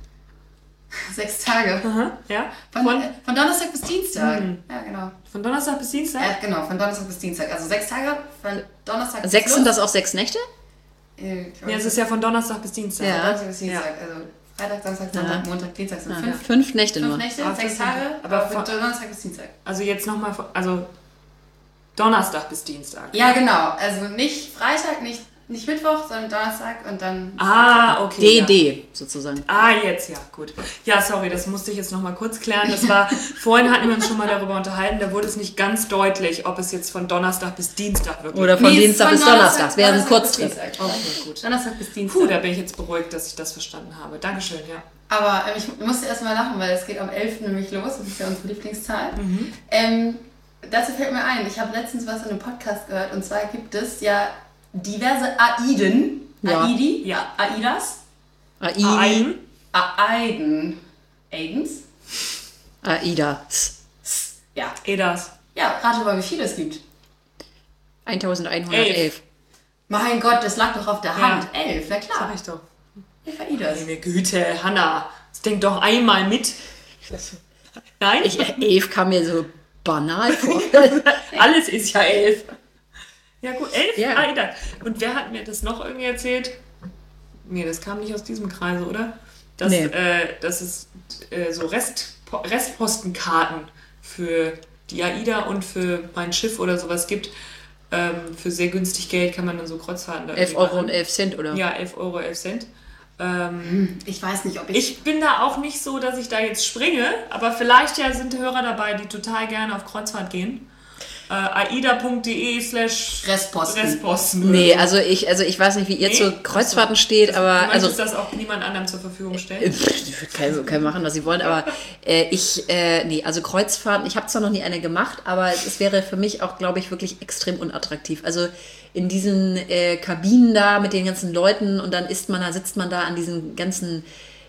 Sechs Tage. Aha, ja. Von, Von, äh, von Donnerstag bis Dienstag. Mhm. Ja, genau. von Donnerstag bis Dienstag? Ja, genau, von Donnerstag bis Dienstag. Also sechs Tage von Donnerstag bis Sechs sind Schluss. das auch sechs Nächte? Äh, Ja, es ist ja von Donnerstag bis Dienstag. Ja. Donnerstag bis Dienstag. Also Freitag, Samstag, Sonntag, Montag, Dienstag sind fünf, Fünf Nächte fünf nur. Nächte, Ah, sechs fünf Nächte. Tage, Aber aber von von- Donnerstag bis Dienstag. Also jetzt nochmal, also Donnerstag bis Dienstag. Ja, genau. Also nicht Freitag, nicht, nicht Mittwoch, sondern Donnerstag und dann... Ah, okay. D ja. D sozusagen. Ah, jetzt, ja, gut. Ja, sorry, das musste ich jetzt nochmal kurz klären. Das war, vorhin hatten wir uns schon mal darüber unterhalten, da wurde es nicht ganz deutlich, ob es jetzt von Donnerstag bis Dienstag wirklich Oder von Nee, Dienstag von bis Donnerstag. Das wäre ein Donnerstag bis Kurztrip. Dienstag. Okay, gut. Donnerstag bis Dienstag. Puh, da bin ich jetzt beruhigt, dass ich das verstanden habe. Dankeschön, ja. Aber ähm, ich musste erst mal lachen, weil es geht am elften nämlich los. Das ist ja unsere Lieblingszahl. Mhm. Ähm, dazu fällt mir ein, ich habe letztens was in einem Podcast gehört und zwar gibt es ja diverse Aiden. Ja. Aidi? Ja. Aidas? Aidi. Aiden? Aiden. Aidens? Aida. Ja. Edas. Ja, rate mal, wie viele es gibt. elfhundertelf. Mein Gott, das lag doch auf der Hand. Elf, na Sag klar. ich doch. Elf Aidas. Meine Güte, Hanna. Das denk doch einmal mit. Nein? Ich, elf kam mir so banal vor. Alles ist ja elf. Ja gut, elf Ja. Aida. Und wer hat mir das noch irgendwie erzählt? Nee, das kam nicht aus diesem Kreise, oder? Dass, Nee. äh, dass es äh, so Rest, Restpostenkarten für die AIDA und für mein Schiff oder sowas gibt. Ähm, für sehr günstig Geld kann man dann so Kreuzfahrten da elf irgendwie Euro und machen. elf Cent, oder? Ja, elf Euro, elf Cent. Ähm, Ich weiß nicht, ob ich... ich bin da auch nicht so, dass ich da jetzt springe, aber vielleicht ja sind Hörer dabei, die total gerne auf Kreuzfahrt gehen. Äh, aida.de slash Restposten. Restposten. Nee, also ich, also ich weiß nicht, wie ihr Nee? zu Kreuzfahrten steht, aber Du also möchtest das auch niemand anderem zur Verfügung stellen? Pff, können, können machen, was sie wollen, aber äh, ich, äh, nee, also Kreuzfahrten, ich habe zwar noch nie eine gemacht, aber es, es wäre für mich auch, glaube ich, wirklich extrem unattraktiv. Also in diesen äh, Kabinen da mit den ganzen Leuten und dann isst man da, sitzt man da an diesen ganzen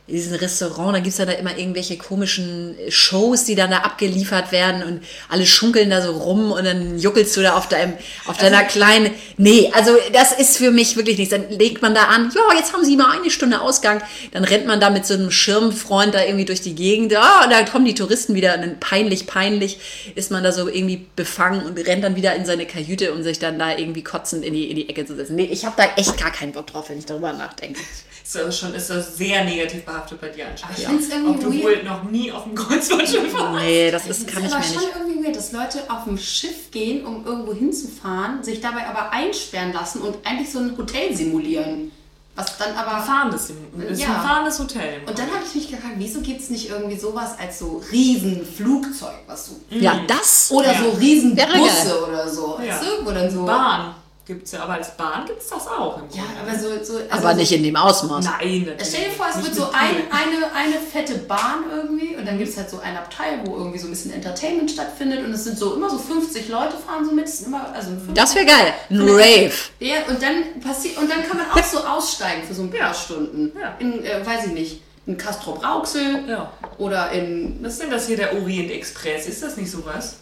in diesem Restaurant, da gibt es ja da immer irgendwelche komischen Shows, die dann da abgeliefert werden und alle schunkeln da so rum und dann juckelst du da auf deinem, auf deiner also, kleinen, nee, also das ist für mich wirklich nichts. Dann legt man da an, ja, jetzt haben sie mal eine Stunde Ausgang, dann rennt man da mit so einem Schirmfreund da irgendwie durch die Gegend, ja, und dann kommen die Touristen wieder und dann peinlich, peinlich ist man da so irgendwie befangen und rennt dann wieder in seine Kajüte, um sich dann da irgendwie kotzend in die, in die Ecke zu setzen. Nee, ich habe da echt gar keinen Bock drauf, wenn ich darüber nachdenke. Ist das schon ist das sehr negativ behaftet bei dir anscheinend. Ich finde es irgendwie Ob du weird. wohl noch nie auf dem Kreuzfahrtschiff warst. Nee, das ist, Das kann ist ich aber mir schon nicht. irgendwie weird, dass Leute auf ein Schiff gehen, um irgendwo hinzufahren, sich dabei aber einsperren lassen und eigentlich so ein Hotel simulieren. Was dann aber... Ein fahrendes, ist Ja. ein fahrendes Hotel. Und dann habe ich mich gefragt, wieso gibt es nicht irgendwie sowas als so Riesenflugzeug, was so... Ja, das Oder Ja. so Riesenbusse Wäre geil. oder so. Ja. Weißt du? Wo dann so... Bahn gibt es ja, aber als Bahn gibt es das auch. Im Ja, Grunde. aber so... so also aber nicht in dem Ausmaß. Nein, natürlich. Stell dir vor, es nicht wird so mit ein, Pool. eine, eine fette Bahn irgendwie und dann gibt es halt so ein Abteil, wo irgendwie so ein bisschen Entertainment stattfindet und es sind so immer so fünfzig Leute fahren so mit. Es ist immer, also Das wäre geil. Ein Rave. Ja, und dann passiert und dann kann man auch so aussteigen für so ein paar Ja. Stunden. Ja. In, äh, weiß ich nicht, in Castrop-Rauxel Ja. oder in... Was ist denn das hier, der Orient Express? Ist das nicht sowas?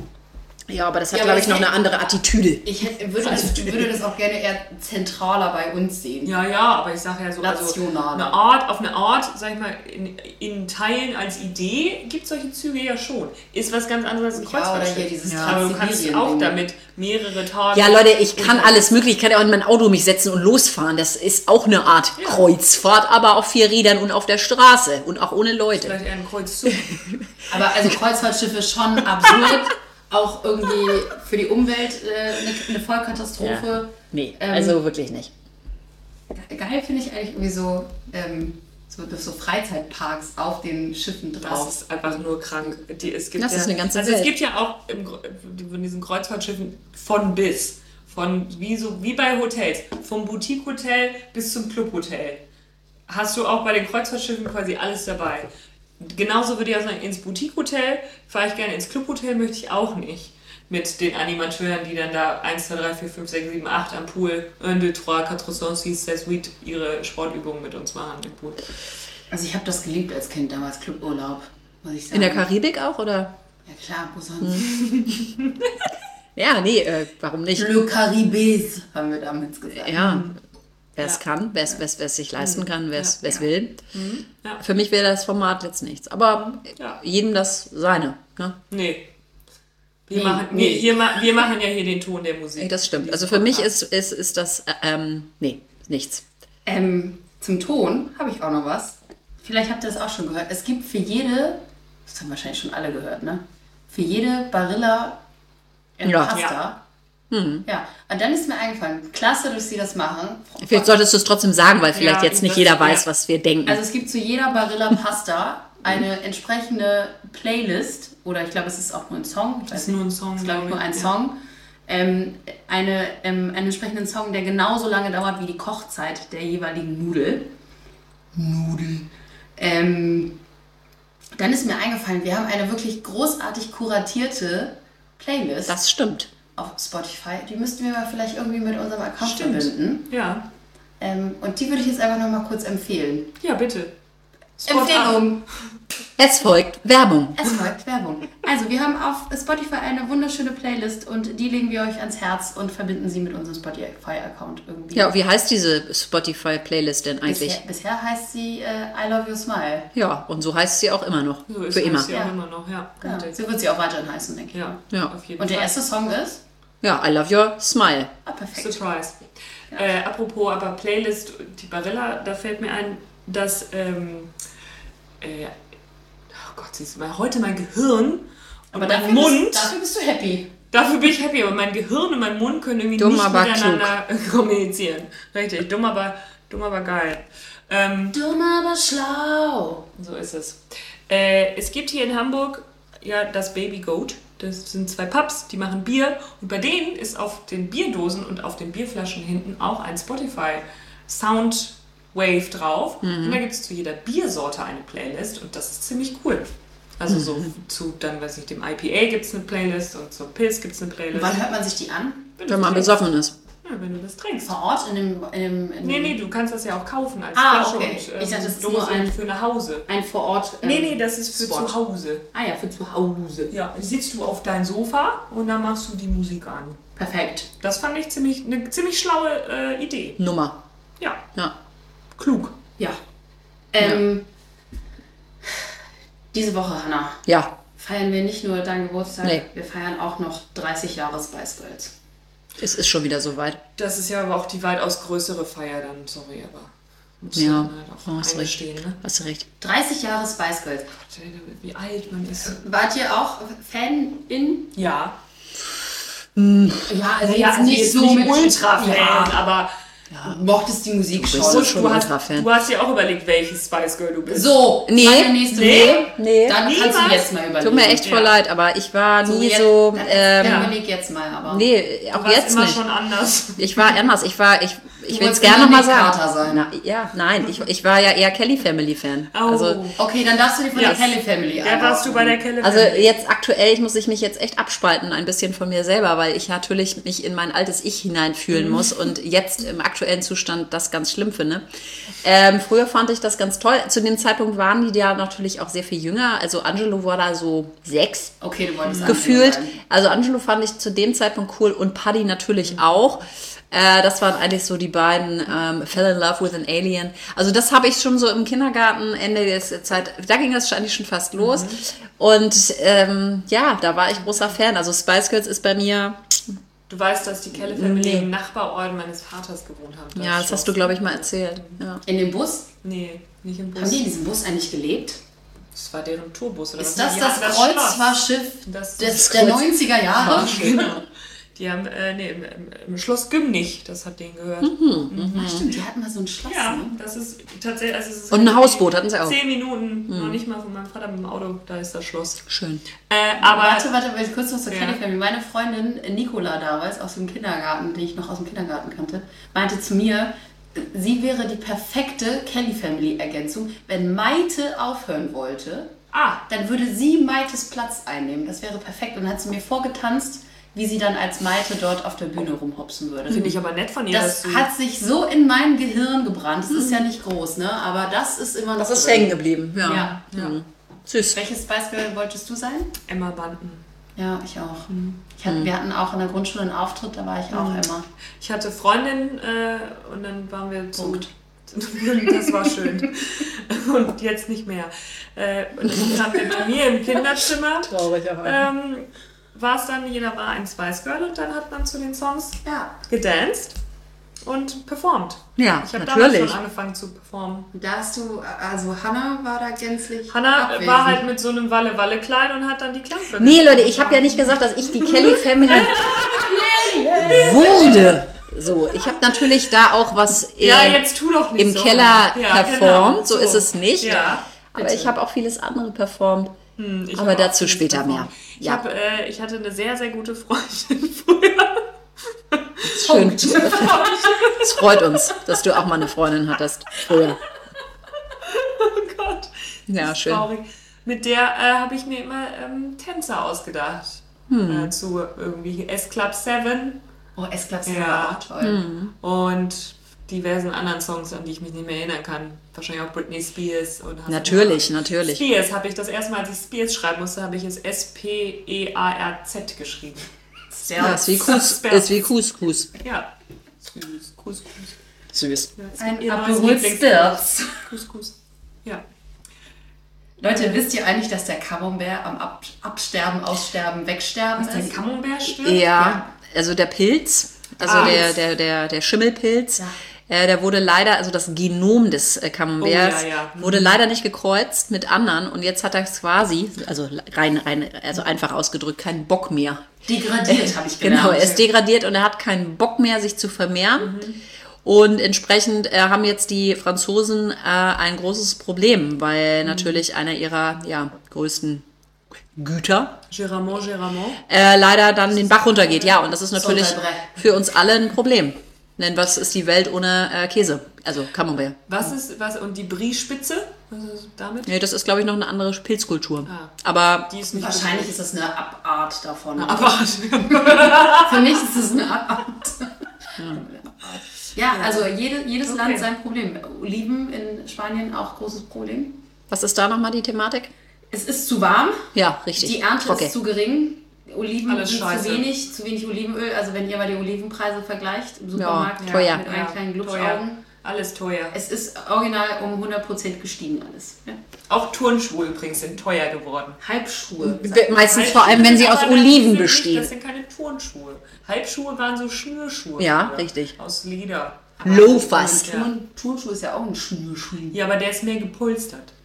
Ja, aber das hat, Ja, glaube aber ich, noch das- eine andere Attitüde. Ich hätte, würde, das, würde das auch gerne eher zentraler bei uns sehen. Ja, ja, aber ich sage ja so, also National. eine Art, auf eine Art, sag ich mal, in, in Teilen als Idee gibt es solche Züge ja schon. Ist was ganz anderes als ein Ja, oder Kreuzfahrtschiff. hier dieses Aber du kannst Transsibirien-Ding. auch damit mehrere Tage... Ja, Leute, ich kann alles mögliche. Ich kann ja auch in mein Auto mich setzen und losfahren. Das ist auch eine Art Ja. Kreuzfahrt, aber auf vier Rädern und auf der Straße und auch ohne Leute. Vielleicht eher ein Kreuzzug. Aber also Kreuzfahrtschiffe schon absurd. Auch irgendwie für die Umwelt äh, eine, eine Vollkatastrophe. Nee, Ähm, also wirklich nicht. Geil finde ich eigentlich irgendwie so, ähm, so, so Freizeitparks auf den Schiffen Das drauf. ist einfach nur krank. Die, es gibt Das ja, ist eine ganze also es Welt. gibt ja auch im, Gro- von diesen Kreuzfahrtschiffen von bis. Von wie, so, wie bei Hotels. Vom Boutique-Hotel bis zum Club-Hotel. Hast du auch bei den Kreuzfahrtschiffen quasi alles dabei. Genauso würde ich auch sagen, ins Boutique-Hotel fahre ich gerne, ins Club-Hotel möchte ich auch nicht. Mit den Animateuren, die dann da eins, zwei, drei, vier, fünf, sechs, sieben, acht am Pool, un, deux, trois, quatre, cinq, six, sept, huit ihre Sportübungen mit uns machen im Pool. Also ich habe das geliebt als Kind damals, Cluburlaub, muss ich sagen. In der Karibik auch, oder? Ja klar, wo sonst? Ja, nee, äh, warum nicht? Le Caribes, haben wir damals gesagt. Ja, wer es Ja. kann, wer es sich leisten kann, wer es Ja. will. Ja. Für mich wäre das Format jetzt nichts. Aber Ja. jedem das seine. Ne? Nee. Wir, Nee, machen, nee. Wir, hier, ma- wir machen ja hier den Ton der Musik. Ey, das stimmt. Dieses Also für mich Podcast. ist, ist, ist das, äh, ähm, nee, nichts. Ähm, zum Ton habe ich auch noch was. Vielleicht habt ihr das auch schon gehört. Es gibt für jede, das haben wahrscheinlich schon alle gehört, ne? Für jede Barilla in Ja. Pasta. Ja, und dann ist mir eingefallen, klasse, dass sie das machen. Vielleicht solltest du es trotzdem sagen, weil vielleicht Ja, jetzt nicht das- jeder weiß, ja. was wir denken. Also es gibt zu jeder Barilla Pasta eine entsprechende Playlist, oder ich glaube, es ist auch nur ein Song. Ich Das weiß ist nur ein Song, Es ist, glaube ich, nur ein ja. Song. Ähm, eine, ähm, einen entsprechenden Song, der genauso lange dauert wie die Kochzeit der jeweiligen Nudel. Nudel. Ähm, dann ist mir eingefallen, wir haben eine wirklich großartig kuratierte Playlist Das stimmt. auf Spotify. Die müssten wir mal vielleicht irgendwie mit unserem Account Stimmt. verbinden. Ja. Ähm, und die würde ich jetzt einfach noch mal kurz empfehlen. Ja, bitte. Spot Empfehlung. Es folgt Werbung. Es folgt Werbung. Also, wir haben auf Spotify eine wunderschöne Playlist und die legen wir euch ans Herz und verbinden sie mit unserem Spotify-Account irgendwie. Ja, wie heißt diese Spotify-Playlist denn eigentlich? bisher, bisher heißt sie äh, I Love Your Smile. Ja, und so heißt sie auch immer noch. So ist Für immer. es ja Ja. auch immer noch, ja. Ja, Richtig. so wird sie auch weiterhin heißen, denke ich. Ja, Ja. auf jeden Und der Fall. erste Song ist? Ja, I love your smile. Ah, perfekt. Surprise. Äh, apropos aber Playlist, die Barilla, da fällt mir ein, dass, ähm, äh, oh Gott, siehst du mal, heute mein Gehirn und Aber mein dafür Mund, Bist, dafür bist du happy. dafür bin ich happy, aber mein Gehirn und mein Mund können irgendwie Dumm, nicht aber miteinander kommunizieren. Richtig, dumm, aber, dumm, aber geil. Ähm, Dumm, aber schlau. So ist es. Äh, es gibt hier in Hamburg ja das Baby Goat. Das sind zwei Pubs, die machen Bier. Und bei denen ist auf den Bierdosen und auf den Bierflaschen hinten auch ein Spotify Soundwave drauf. Und da gibt es zu jeder Biersorte eine Playlist. Und das ist ziemlich cool. Also so zu, dann weiß ich, dem I P A gibt es eine Playlist und zur Pilz gibt es eine Playlist. Und wann hört man sich die an? Wenn man besoffen ist. Ja, wenn du das trinkst. Vor Ort in dem... In dem in Nee, dem nee, du kannst das ja auch kaufen als Ah, Flasche okay. und Ich ähm, dachte, das ist Dose nur ein- für nach Hause. Ein vor Ort... Ähm, Nee, nee, das ist für Spot. zu Hause. Ah ja, für zu Hause. Ja, sitzt du auf dein Sofa und dann machst du die Musik an. Perfekt. Das fand ich ziemlich eine ziemlich schlaue äh, Idee. Nummer. Ja, Ja. klug. Ja. Ähm, Diese Woche, Hannah, Ja. feiern wir nicht nur deinen Geburtstag, Nee. wir feiern auch noch dreißig Jahre Spice Girls. Es ist schon wieder soweit. Das ist ja aber auch die weitaus größere Feier dann, sorry, aber muss Ja, man halt auch oh, hast recht. eingestehen, ne? Hast du recht. dreißig Jahre Spice Girls. Wie alt man ist. Wart ihr auch Fan-in? Ja. Ja, also Ja, jetzt also nicht jetzt so nicht mit... Ultra-Fan, Ja, aber mochtest die Musik bist schon. du schon du, hast, Ultra-Fan. du hast dir auch überlegt, welches Spice Girl du bist. So, Nee, sag der nächste nee, Mal. nee. Dann kannst du Niemals. jetzt mal überlegen. Tut mir echt voll Ja. leid, aber ich war nie jetzt, so. dann, Ähm, dann überleg jetzt mal, aber... Nee, Du auch warst jetzt immer nicht. schon anders. Ich war anders. Ich war, ich, ich will es wolltest gerne immer nochmal Nick sagen. Carter sein. Na, ja, nein, ich, ich war ja eher Kelly Family Fan. Oh. Also, Okay, dann darfst du dir von Ja. der Kelly Family Ja, warst du bei der Kelly also Family? jetzt aktuell muss ich mich jetzt echt abspalten, ein bisschen von mir selber, weil ich natürlich mich in mein altes Ich hineinfühlen Mhm. muss und jetzt im aktuellen Zustand das ganz schlimm finde. Ähm, früher fand ich das ganz toll. Zu dem Zeitpunkt waren die ja natürlich auch sehr viel jünger. Also Angelo war da so sechs. Okay, du wolltest Gefühlt. sein. Also Angelo fand ich zu dem Zeitpunkt cool und Paddy natürlich auch. Äh, das waren eigentlich so die beiden ähm, Fell in Love with an Alien. Also das habe ich schon so im Kindergarten, Ende der Zeit, da ging das eigentlich schon fast los. Und ähm, ja, da war ich großer Fan. Also Spice Girls ist bei mir, Du weißt, dass die Kelly Family Nee. im Nachbarort meines Vaters gewohnt haben. ja, das hast du, glaube ich, mal erzählt. Ja. In dem Bus? Nee, nicht im Bus. Haben die in diesem Bus eigentlich gelebt? Das war deren Tourbus. Oder Ist was? das Die das hatten Kreuzfahrtschiff Das, des, das der Kreuz- neunziger Jahre? Genau. Die haben, äh, nee, im, im, im Schloss Gümnich, das hat denen gehört. Ach stimmt, die hatten mal so ein Schloss, Ja, ne? das ist tatsächlich. Also es ist Und ein halt Hausboot hatten sie auch. Zehn Minuten, noch nicht mal von meinem Vater mit dem Auto, da ist das Schloss. Schön. Äh, aber Warte, warte, warte, kurz noch zur Ja. Kelly Family. Meine Freundin Nicola damals aus dem Kindergarten, die ich noch aus dem Kindergarten kannte, meinte zu mir, sie wäre die perfekte Kelly Family Ergänzung. Wenn Maite aufhören wollte, ah, dann würde sie Maites Platz einnehmen. Das wäre perfekt. Und dann hat sie mir vorgetanzt, wie sie dann als Maite dort auf der Bühne rumhopsen würde. finde ich aber nett von ihr. Das dass du- hat sich so in mein Gehirn gebrannt. Das ist ja nicht groß, ne? Aber das ist immer noch Das ist drin. hängen geblieben. Ja. Ja. ja. Süß. Welches Spice Girl wolltest du sein? Emma Bunton. Ja, ich auch. Ich hatte, Wir hatten auch in der Grundschule einen Auftritt, da war ich auch Emma. Ich hatte Freundin äh, und dann waren wir zu. Punkt. Das war schön. Und jetzt nicht mehr. Äh, und dann haben wir bei mir im Kinderzimmer. Traurig auch. Ähm, war es dann, jeder war ein Spice Girl und dann hat man zu den Songs Ja. gedanced und performt. Ja, Ich habe damals natürlich. schon angefangen zu performen. Da hast du, also Hannah war da gänzlich Hannah abwesend. war halt mit so einem Walle-Walle-Kleid und hat dann die Klappe. Nee, Leute, ich habe ja nicht gesagt, dass ich die Kelly Family wurde. So, ich habe natürlich da auch was äh, Ja, jetzt tu doch nicht im so. Keller Ja, performt. genau, So ist es nicht. Ja. Aber ich habe auch vieles andere performt. Hm, ich Aber habe auch dazu vieles später performt. mehr. Ich, Ja. hab, äh, ich hatte eine sehr, sehr gute Freundin früher. Schön. Es freut uns, dass du auch mal eine Freundin hattest früher. Oh Gott. Ja, Das ist schön. Traurig. Mit der äh, habe ich mir immer ähm, Tänzer ausgedacht. Hm. Äh, zu irgendwie S-Club sieben Oh, S-Club Ja. war auch toll. Hm. und diversen anderen Songs, an die ich mich nicht mehr erinnern kann. Wahrscheinlich auch Britney Spears. Und hast du Natürlich, noch- natürlich. Spears habe ich das erste Mal, als ich Spears schreiben musste, habe ich es S P E A R Z geschrieben. Sehr Ja, ist wie Kus, ist wie Couscous. Ja. Süß. Couscous. Süß. ein Ihr neues Aperol Lieblings- Spritz. Couscous. Ja. Leute, wisst ihr eigentlich, dass der Camembert am Ab Absterben, Aussterben, Wegsterben Was, dein ist? Camembert stirbt? Ja, also der Pilz, also Ah. der, der, der, der Schimmelpilz, Ja. äh, der wurde leider, also das Genom des äh, Camemberts Oh, ja, ja. wurde leider nicht gekreuzt mit anderen und jetzt hat er quasi, also rein, rein, also einfach ausgedrückt, keinen Bock mehr. Degradiert, habe ich gelernt. Genau, er ist degradiert und er hat keinen Bock mehr, sich zu vermehren. Und entsprechend äh, haben jetzt die Franzosen äh, ein großes Problem, weil natürlich einer ihrer ja, größten Güter Géramont, Géramont. äh, leider dann den Bach runtergeht. Ja, und das ist natürlich Sonderbrei. für uns alle ein Problem. Denn was ist die Welt ohne äh, Käse? Also Camembert. Was ist, was, und die Brie-Spitze? Was ist damit? Nee, das ist, glaube ich, noch eine andere Pilzkultur. Ah. Aber Die ist nicht Wahrscheinlich ist das eine Abart davon. Aber Für mich ist es eine Abart. Ja, also jede, jedes Okay. Land sein Problem. Oliven in Spanien auch großes Problem. Was ist da nochmal die Thematik? Es ist zu warm, Ja, richtig. die Ernte Okay. ist zu gering. Oliven Alles sind scheiße. zu wenig, zu wenig Olivenöl. Also wenn ihr mal die Olivenpreise vergleicht im Supermarkt Ja, teuer. mit Ja, euren kleinen teuer. Glubschaugen. Alles teuer. Es ist original um hundert Prozent gestiegen alles. Ja. Auch Turnschuhe übrigens sind teuer geworden. Halbschuhe. Meistens vor allem, wenn sie aus Aber das Oliven sind nicht- bestehen. Das sind keine Turnschuhe. Halbschuhe waren so Schnürschuhe. Ja, früher. richtig. Aus Leder. Loafers. Turn, Turnschuh ist ja auch ein Schnürschuh. Ja, aber der ist mehr gepolstert.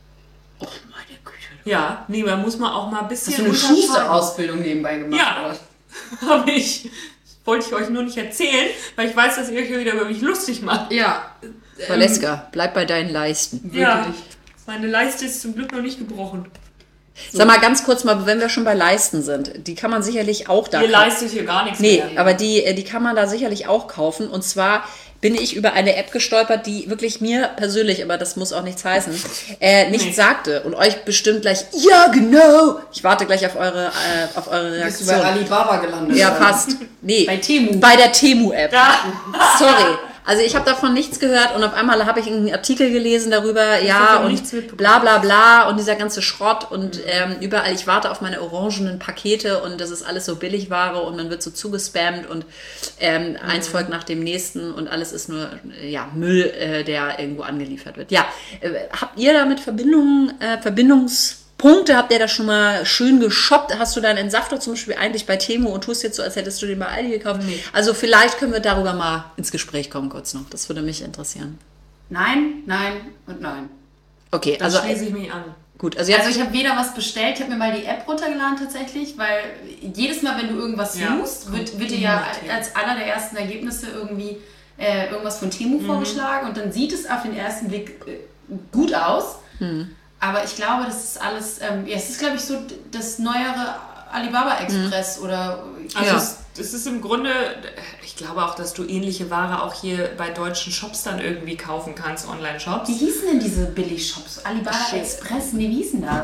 Oh meine Güte. Ja, nee, da muss man auch mal ein bisschen Hast du eine unterscheiden. Schusterausbildung nebenbei gemacht? Ja. Oder? Habe ich. Wollte ich euch nur nicht erzählen, weil ich weiß, dass ihr euch wieder über mich lustig macht. Ja. Valeska, bleib bei deinen Leisten. Ja. Meine Leiste ist zum Glück noch nicht gebrochen. Sag mal ganz kurz mal, wenn wir schon bei Leisten sind, die kann man sicherlich auch da Ihr kaufen. leistet hier gar nichts Nee, mehr. aber die, äh, die kann man da sicherlich auch kaufen. Und zwar bin ich über eine App gestolpert, die wirklich mir persönlich, aber das muss auch nichts heißen, äh, nichts Nee. sagte. Und euch bestimmt gleich, ja genau. Ich warte gleich auf eure, äh, auf eure Bist du bei Reaktion. Alibaba gelandet? Ja, oder? fast. Nee. Bei Temu. Bei der Temu-App. Ja. Sorry. Also ich habe davon nichts gehört und auf einmal habe ich einen Artikel gelesen darüber, ja, davon und nichts mitbekommen. bla bla bla und dieser ganze Schrott und ähm, überall, ich warte auf meine orangenen Pakete und das ist alles so Billigware und man wird so zugespammt und ähm, eins folgt nach dem nächsten und alles ist nur äh, ja, Müll, äh, der irgendwo angeliefert wird. Ja, äh, habt ihr damit Verbindungen, äh, Verbindungspunkte, habt ihr da schon mal schön geshoppt? Hast du deinen Entsafter zum Beispiel eigentlich bei Temu und tust jetzt so, als hättest du den bei Aldi gekauft? Nee. Also vielleicht können wir darüber mal ins Gespräch kommen kurz noch. Das würde mich interessieren. Nein, nein und nein. Okay, Da also schließe ich mich an. gut. Also, jetzt, Also ich habe weder was bestellt, ich habe mir mal die App runtergeladen tatsächlich, weil jedes Mal, wenn du irgendwas Ja, suchst, wird, wird dir ja immer als aller der ersten Ergebnisse irgendwie äh, irgendwas von Temu vorgeschlagen und dann sieht es auf den ersten Blick äh, gut aus. Aber ich glaube, das ist alles, ähm, ja, es ist glaube ich so das neuere Alibaba Express oder Also Ja. es, es ist im Grunde, ich glaube auch, dass du ähnliche Ware auch hier bei deutschen Shops dann irgendwie kaufen kannst, Online-Shops. wie hießen denn diese Billig-Shops? Alibaba Shit. Express? Nee, wie hießen das?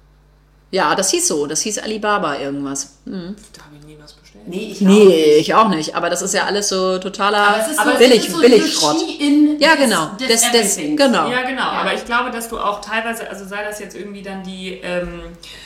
ja, das hieß so. Das hieß Alibaba irgendwas. Hm. Da habe ich nie was bestellt. Nee, ich auch Nee, nicht. ich auch nicht. Aber das ist ja alles so totaler Aber es ist so, billig, es ist so billig diese Schrott. Shein Ja, des- genau. Des, Des, des, Everythings. genau. Ja, genau. Ja. Aber ich glaube, dass du auch teilweise, also sei das jetzt irgendwie dann die ähm,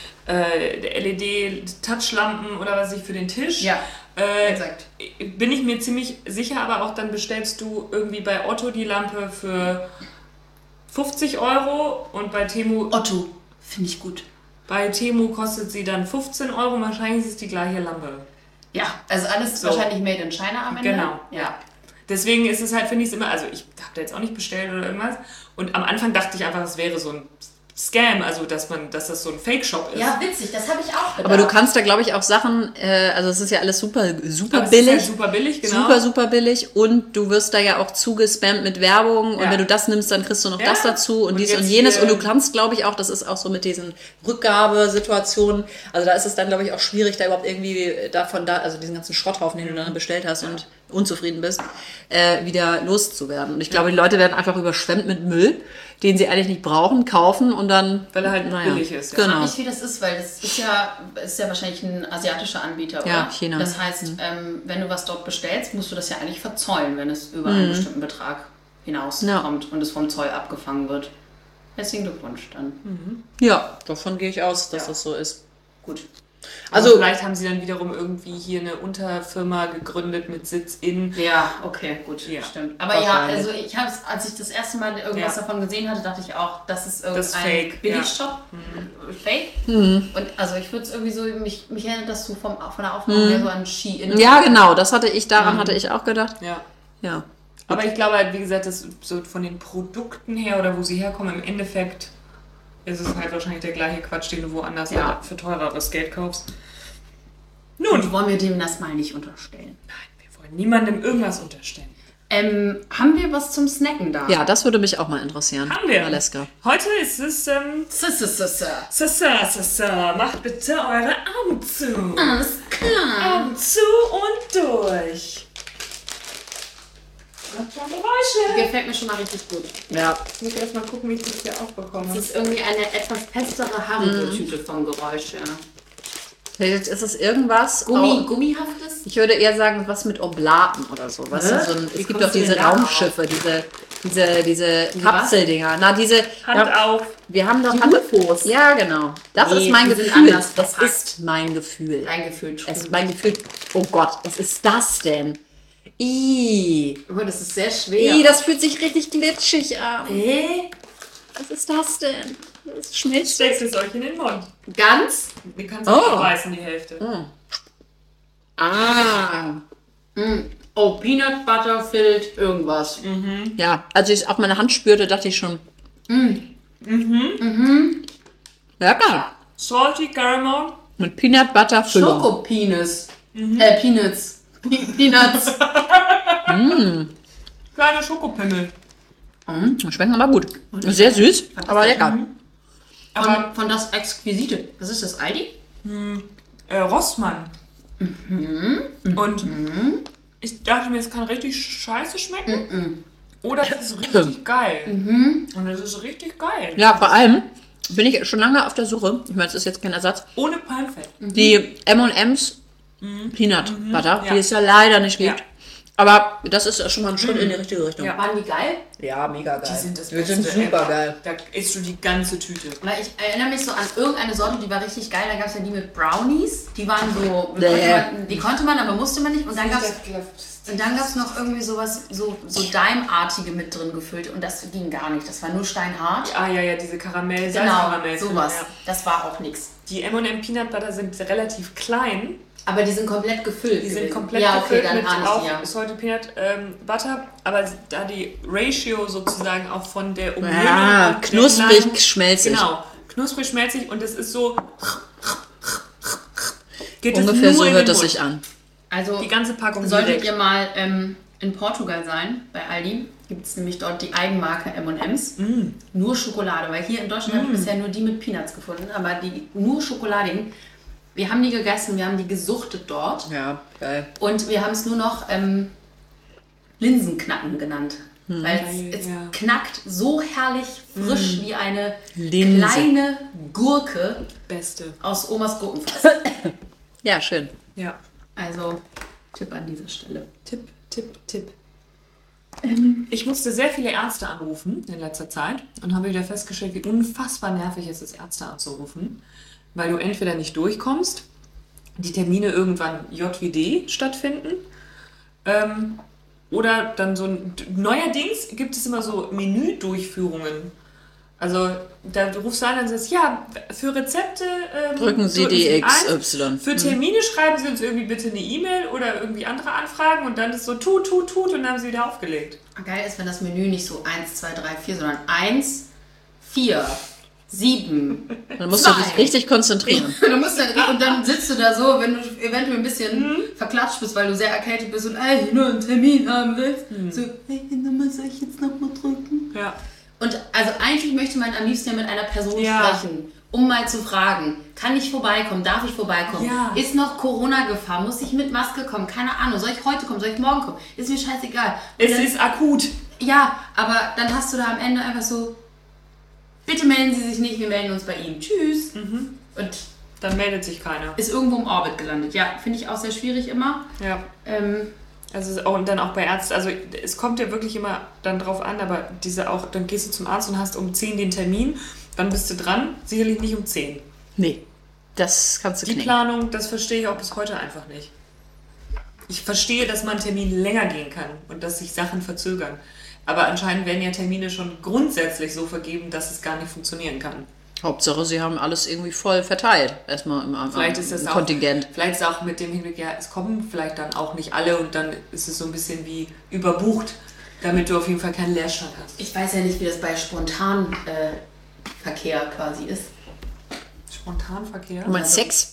äh, L E D-Touchlampen oder was weiß ich für den Tisch. Ja, äh, exakt. Bin ich mir ziemlich sicher, aber auch dann bestellst du irgendwie bei Otto die Lampe für fünfzig Euro und bei Temu, Otto, finde ich gut. bei Temu kostet sie dann fünfzehn Euro. Wahrscheinlich ist es die gleiche Lampe. Ja, also alles So. wahrscheinlich made in China am Ende. Genau. Ja. Deswegen ist es halt, finde ich es immer, also ich habe da jetzt auch nicht bestellt oder irgendwas. Und am Anfang dachte ich einfach, es wäre so ein Scam, also dass man, dass das so ein Fake-Shop ist. Ja, witzig, das habe ich auch gedacht. Aber du kannst da, glaube ich, auch Sachen, äh, also es ist ja alles super, super Aber es billig. ist halt super billig, genau. Super, super billig und du wirst da ja auch zugespammt mit Werbung und Ja. wenn du das nimmst, dann kriegst du noch Ja. das dazu und, Und dies und jetzt jenes hier- und du kannst, glaube ich, auch, das ist auch so mit diesen Rückgabesituationen, also da ist es dann, glaube ich, auch schwierig, da überhaupt irgendwie davon da, also diesen ganzen Schrotthaufen, den du dann bestellt hast und unzufrieden bist, äh, wieder loszuwerden. Und ich glaube, die Leute werden einfach überschwemmt mit Müll, den sie eigentlich nicht brauchen, kaufen und dann... Weil er halt naja, billig ist. Ja. Ich frage Genau. mich, wie das ist, weil das ist ja, ist ja wahrscheinlich ein asiatischer Anbieter, Ja, oder? China. Das heißt, ähm, wenn du was dort bestellst, musst du das ja eigentlich verzollen, wenn es über Mhm. einen bestimmten Betrag hinauskommt und es vom Zoll abgefangen wird. Herzlichen Glückwunsch dann. Ja, davon gehe ich aus, dass Ja. das so ist. Gut. Also Also, vielleicht haben sie dann wiederum irgendwie hier eine Unterfirma gegründet mit Sitz in. Ja, okay, gut, Ja. stimmt. Aber ja, Wahrscheinlich. also ich habe als ich das erste Mal irgendwas Ja. davon gesehen hatte, dachte ich auch, das ist Das ist irgendein fake, Billigshop. Fake. Mhm. Und also ich würde es irgendwie so, mich, mich erinnert das so vom, von der Aufnahme her so an Shein. ja, genau, das hatte ich, daran hatte ich auch gedacht. Ja. Ja. Aber ich glaube halt, wie gesagt, das so von den Produkten her oder wo sie herkommen, im Endeffekt ist es halt wahrscheinlich der gleiche Quatsch, den du woanders Ja. halt für teureres Geld kaufst. Und Nun, wollen wir dem das mal nicht unterstellen. nein, wir wollen niemandem irgendwas unterstellen. Ähm, haben wir was zum Snacken da? Ja, das würde mich auch mal interessieren. Haben wir. Valeska. Heute ist es, ähm, Sisse, sisse. Sasa, Sasa, macht bitte eure Augen zu. Alles klar. Augen zu und durch. Macht mal Geräusche. Gefällt mir schon mal richtig gut. Ja. Ich muss erst mal gucken, wie ich das hier aufbekomme. Es ist irgendwie eine etwas festere Haribo-Tüte vom Geräusch. Ja. Vielleicht ist es irgendwas. Gummi, Oh, gummihaftes? ist... Ich würde eher sagen, was mit Oblaten oder so. Weißt du, so ein, es gibt kommst doch du diese denn da Raumschiffe, diese, diese, diese Kapseldinger. Na, diese. Hand ja, auf. Wir haben doch Die Hand- U F Os. Ja, genau. Das Nee, ist mein die sind Gefühl. anders Das verpackt. ist mein Gefühl. Eingefühlt. Es ist mein Gefühl. Oh Gott, was ist das denn? Ih. Oh, das ist sehr schwer. Ih, das fühlt sich richtig glitschig an. Hä? Was ist das denn? Das schmilzt. Steckst es euch in den Mund. Ganz? Du kannst Oh. auch beißen, die Hälfte. Ah. Oh, Peanut Butter filled irgendwas. Ja, als ich es auf meine Hand spürte, dachte ich schon. Mhm. Mhm. Lecker. Salty Caramel. Mit Peanut Butter Füllung. Schokopenis. Äh, Peanuts. Pe- Peanuts. Kleine Schokopimmel. Mhm. Schmecken aber gut. Sehr süß, aber lecker. Von, von das Exquisite. Was ist das, Aldi? Äh, Rossmann. Und ich dachte mir, es kann richtig scheiße schmecken. Oder es ist richtig geil. Und es ist richtig geil. Ja, vor allem bin ich schon lange auf der Suche. Ich meine, es ist jetzt kein Ersatz. Ohne Palmfett. Die M und M's Peanut Butter, Ja. die es ja leider nicht gibt. Ja. Aber das ist schon mal ein Schritt in die richtige Richtung. Ja. Waren die geil? Ja, mega geil. Die sind das Wir Beste. sind super geil. Da isst du die ganze Tüte. Weil ich erinnere mich so an irgendeine Sorte, die war richtig geil. Da gab es ja die mit Brownies. Die waren so, die, Nee. konnte man, die konnte man, aber musste man nicht. Und dann gab es und dann gab's noch irgendwie sowas, so, so Daim-artige mit drin gefüllt. Und das ging gar nicht. Das war nur steinhart. Ah ja, ja, diese Karamell, Genau, Salzkaramell. sowas. Ja. Das war auch nichts. Die M und M Peanut Butter sind relativ klein. Aber die sind komplett gefüllt. Die sind gewesen. komplett ja, okay, gefüllt dann mit ahne auch ich die ja. Salted Peanut ähm, Butter, aber da die Ratio sozusagen auch von der Umhüllung Ja, und der knusprig, Nahrung- schmelzig. Genau, knusprig, schmelzig und es ist so geht es Ungefähr nur so in hört den das Mund. sich an. Also, Die ganze Packung solltet direkt. ihr mal ähm, in Portugal sein, bei Aldi, gibt es nämlich dort die Eigenmarke M und M's. Mm. Nur Schokolade, weil hier in Deutschland habe ich bisher nur die mit Peanuts gefunden, aber die nur Schokoladigen. Wir haben die gegessen, wir haben die gesuchtet dort Ja, geil. und wir haben es nur noch ähm, Linsenknacken genannt. Weil Geil, es, es ja. knackt so herrlich frisch wie eine Linse. kleine Gurke Beste. aus Omas Gurkenfass. Ja, schön. Ja. Also Tipp an dieser Stelle. Tipp, Tipp, Tipp. Ich musste sehr viele Ärzte anrufen in letzter Zeit und habe wieder festgestellt, wie unfassbar nervig es ist, Ärzte anzurufen, weil du entweder nicht durchkommst, die Termine irgendwann J wie D stattfinden, ähm, oder dann so ein... Neuerdings gibt es immer so Menüdurchführungen. Also da rufst du an und sagst, ja, für Rezepte ähm, Drücken Sie die eins. X Y. Für Termine schreiben Sie uns irgendwie bitte eine E-Mail oder irgendwie andere Anfragen und dann ist so tut, tut, tut und dann haben sie wieder aufgelegt. Geil ist, wenn das Menü nicht so eins, zwei, drei, vier, sondern eins, vier, sieben. Dann musst du Zwei. dich richtig konzentrieren. Du musst dann, und dann sitzt du da so, wenn du eventuell ein bisschen verklatscht bist, weil du sehr erkältet bist und eigentlich nur einen Termin haben willst. So, welche Nummer soll ich jetzt nochmal drücken? Ja. Und also eigentlich möchte man am liebsten ja mit einer Person Ja. sprechen, um mal zu fragen, kann ich vorbeikommen, darf ich vorbeikommen, Ja. ist noch Corona-Gefahr, muss ich mit Maske kommen, keine Ahnung, soll ich heute kommen, soll ich morgen kommen, ist mir scheißegal. Und Es dann, ist akut. ja, aber dann hast du da am Ende einfach so, bitte melden Sie sich nicht, wir melden uns bei Ihnen, tschüss. Und Dann meldet sich keiner. ist irgendwo im Orbit gelandet. Ja, finde ich auch sehr schwierig immer. Ja. Ähm, Also es ist auch, und dann auch bei Ärzten, also es kommt ja wirklich immer dann drauf an, aber diese auch, dann gehst du zum Arzt und hast um zehn den Termin, dann bist du dran, sicherlich nicht um zehn. Nee, das kannst du Die knicken. Planung, das verstehe ich auch bis heute einfach nicht. Ich verstehe, dass man einen Termin länger gehen kann und dass sich Sachen verzögern. Aber anscheinend werden ja Termine schon grundsätzlich so vergeben, dass es gar nicht funktionieren kann. Hauptsache, sie haben alles irgendwie voll verteilt. Erstmal im, im, Vielleicht ist das im auch, Kontingent. Vielleicht ist auch mit dem Hinblick, ja, es kommen vielleicht dann auch nicht alle und dann ist es so ein bisschen wie überbucht, damit du auf jeden Fall keinen Leerstand hast. ich weiß ja nicht, wie das bei Spontanverkehr äh, Verkehr quasi ist. Spontanverkehr? Du meinst Sex?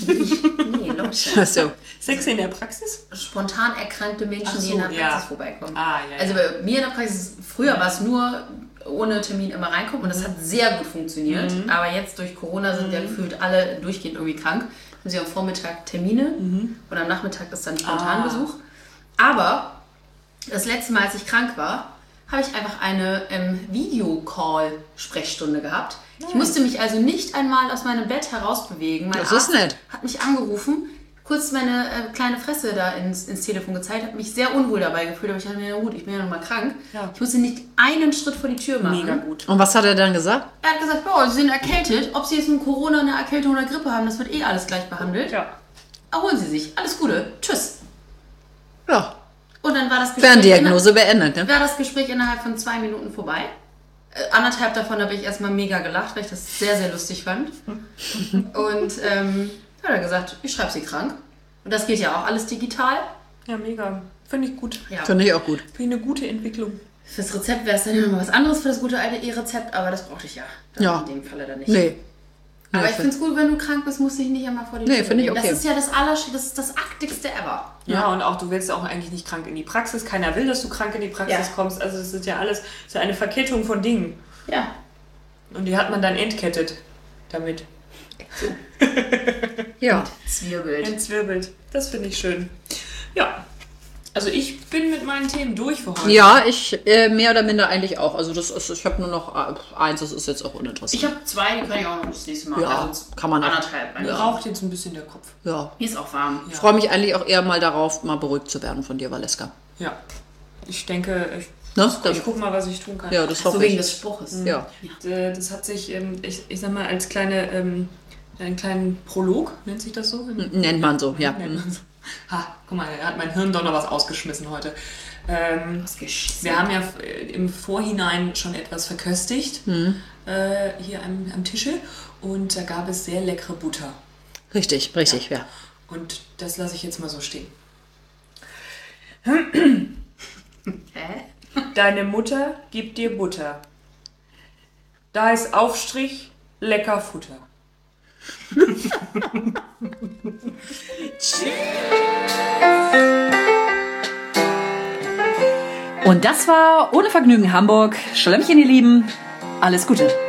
Nee, Leute. Achso. Sex in der Praxis? Spontan erkrankte Menschen, Ach so, die in der Praxis ja. vorbeikommen. Ah, ja, ja. Also bei mir in der Praxis, früher war es nur ohne Termin immer reinkommen und das hat sehr gut funktioniert. Mhm. Aber jetzt durch Corona sind ja gefühlt alle durchgehend irgendwie krank. Haben sie am Vormittag Termine und am Nachmittag ist dann Spontanbesuch. Aber das letzte Mal, als ich krank war, habe ich einfach eine ähm, Videocall-Sprechstunde gehabt. Ich musste mich also nicht einmal aus meinem Bett herausbewegen. Mein Das ist Arzt nett. hat mich angerufen, kurz meine äh, kleine Fresse da ins, ins Telefon gezeigt, habe mich sehr unwohl dabei gefühlt, aber ich dachte mir, na gut, ich bin ja noch mal krank. Ja. Ich musste nicht einen Schritt vor die Tür machen. Mega gut. Und was hat er dann gesagt? Er hat gesagt, oh, Sie sind erkältet. Ob Sie jetzt mit Corona, eine Erkältung oder Grippe haben, das wird eh alles gleich behandelt. Ja. Erholen Sie sich. Alles Gute. Tschüss. Ja, Und dann war das Gespräch, Ferndiagnose beendet, ne? war das Gespräch innerhalb von zwei Minuten vorbei. Äh, anderthalb davon habe ich erstmal mega gelacht, weil ich das sehr, sehr lustig fand. Und ähm, hat er gesagt, ich schreibe Sie krank. Und das geht ja auch alles digital. Ja, mega. Finde ich gut. Ja. Finde ich auch gut. Finde ich eine gute Entwicklung. Fürs Rezept wäre es dann ja nochmal was anderes für das gute alte E-Rezept, aber das brauchte ich ja. Dann Ja. In dem Falle dann nicht. Nee. Aber Nee, ich finde es gut, wenn du krank bist, musst du dich nicht einmal vor die Nee, Tür finde ich legen. okay. Das ist ja das aller, das ist das aktigste ever. Ja, und auch du willst auch eigentlich nicht krank in die Praxis. Keiner will, dass du krank in die Praxis Ja. kommst. Also es ist ja alles, es ist ja eine Verkettung von Dingen. Ja. Und die hat man dann entkettet damit. Ja. Zwirbelt. Entzwirbelt. Das finde ich schön. Ja. Also ich bin mit meinen Themen durch für heute. Ja, ich äh, mehr oder minder eigentlich auch. Also das ist, ich habe nur noch äh, eins, das ist jetzt auch uninteressant. Ich habe zwei, die kann ich auch noch das nächste Mal. Ja, also kann man auch. anderthalb. Mir raucht jetzt ein bisschen der Kopf. ja. Mir ist auch warm. Ich freue mich eigentlich auch eher mal darauf, mal beruhigt zu werden von dir, Valeska. Ja. Ich denke, ich, Ne? ich gucke mal, was ich tun kann. Ja, das So hoffe wegen ich. des Spruches. Ja. Äh, Das hat sich, ähm, ich, ich sag mal, als kleine, ähm, einen kleinen Prolog, nennt sich das so? Nennt man so, ja. Nennt man so. Ha, guck mal, er hat mein Hirn doch noch was ausgeschmissen heute. Ähm, Was geschissen. wir haben ja äh, im Vorhinein schon etwas verköstigt, äh, hier am, am Tische. Und da gab es sehr leckere Butter. Richtig, richtig, ja. Und das lasse ich jetzt mal so stehen. Hä? Deine Mutter gibt dir Butter. Da ist Aufstrich, lecker Futter. Und das war Ohne Vergnügen Hamburg. Schlemmchen, ihr Lieben. Alles Gute.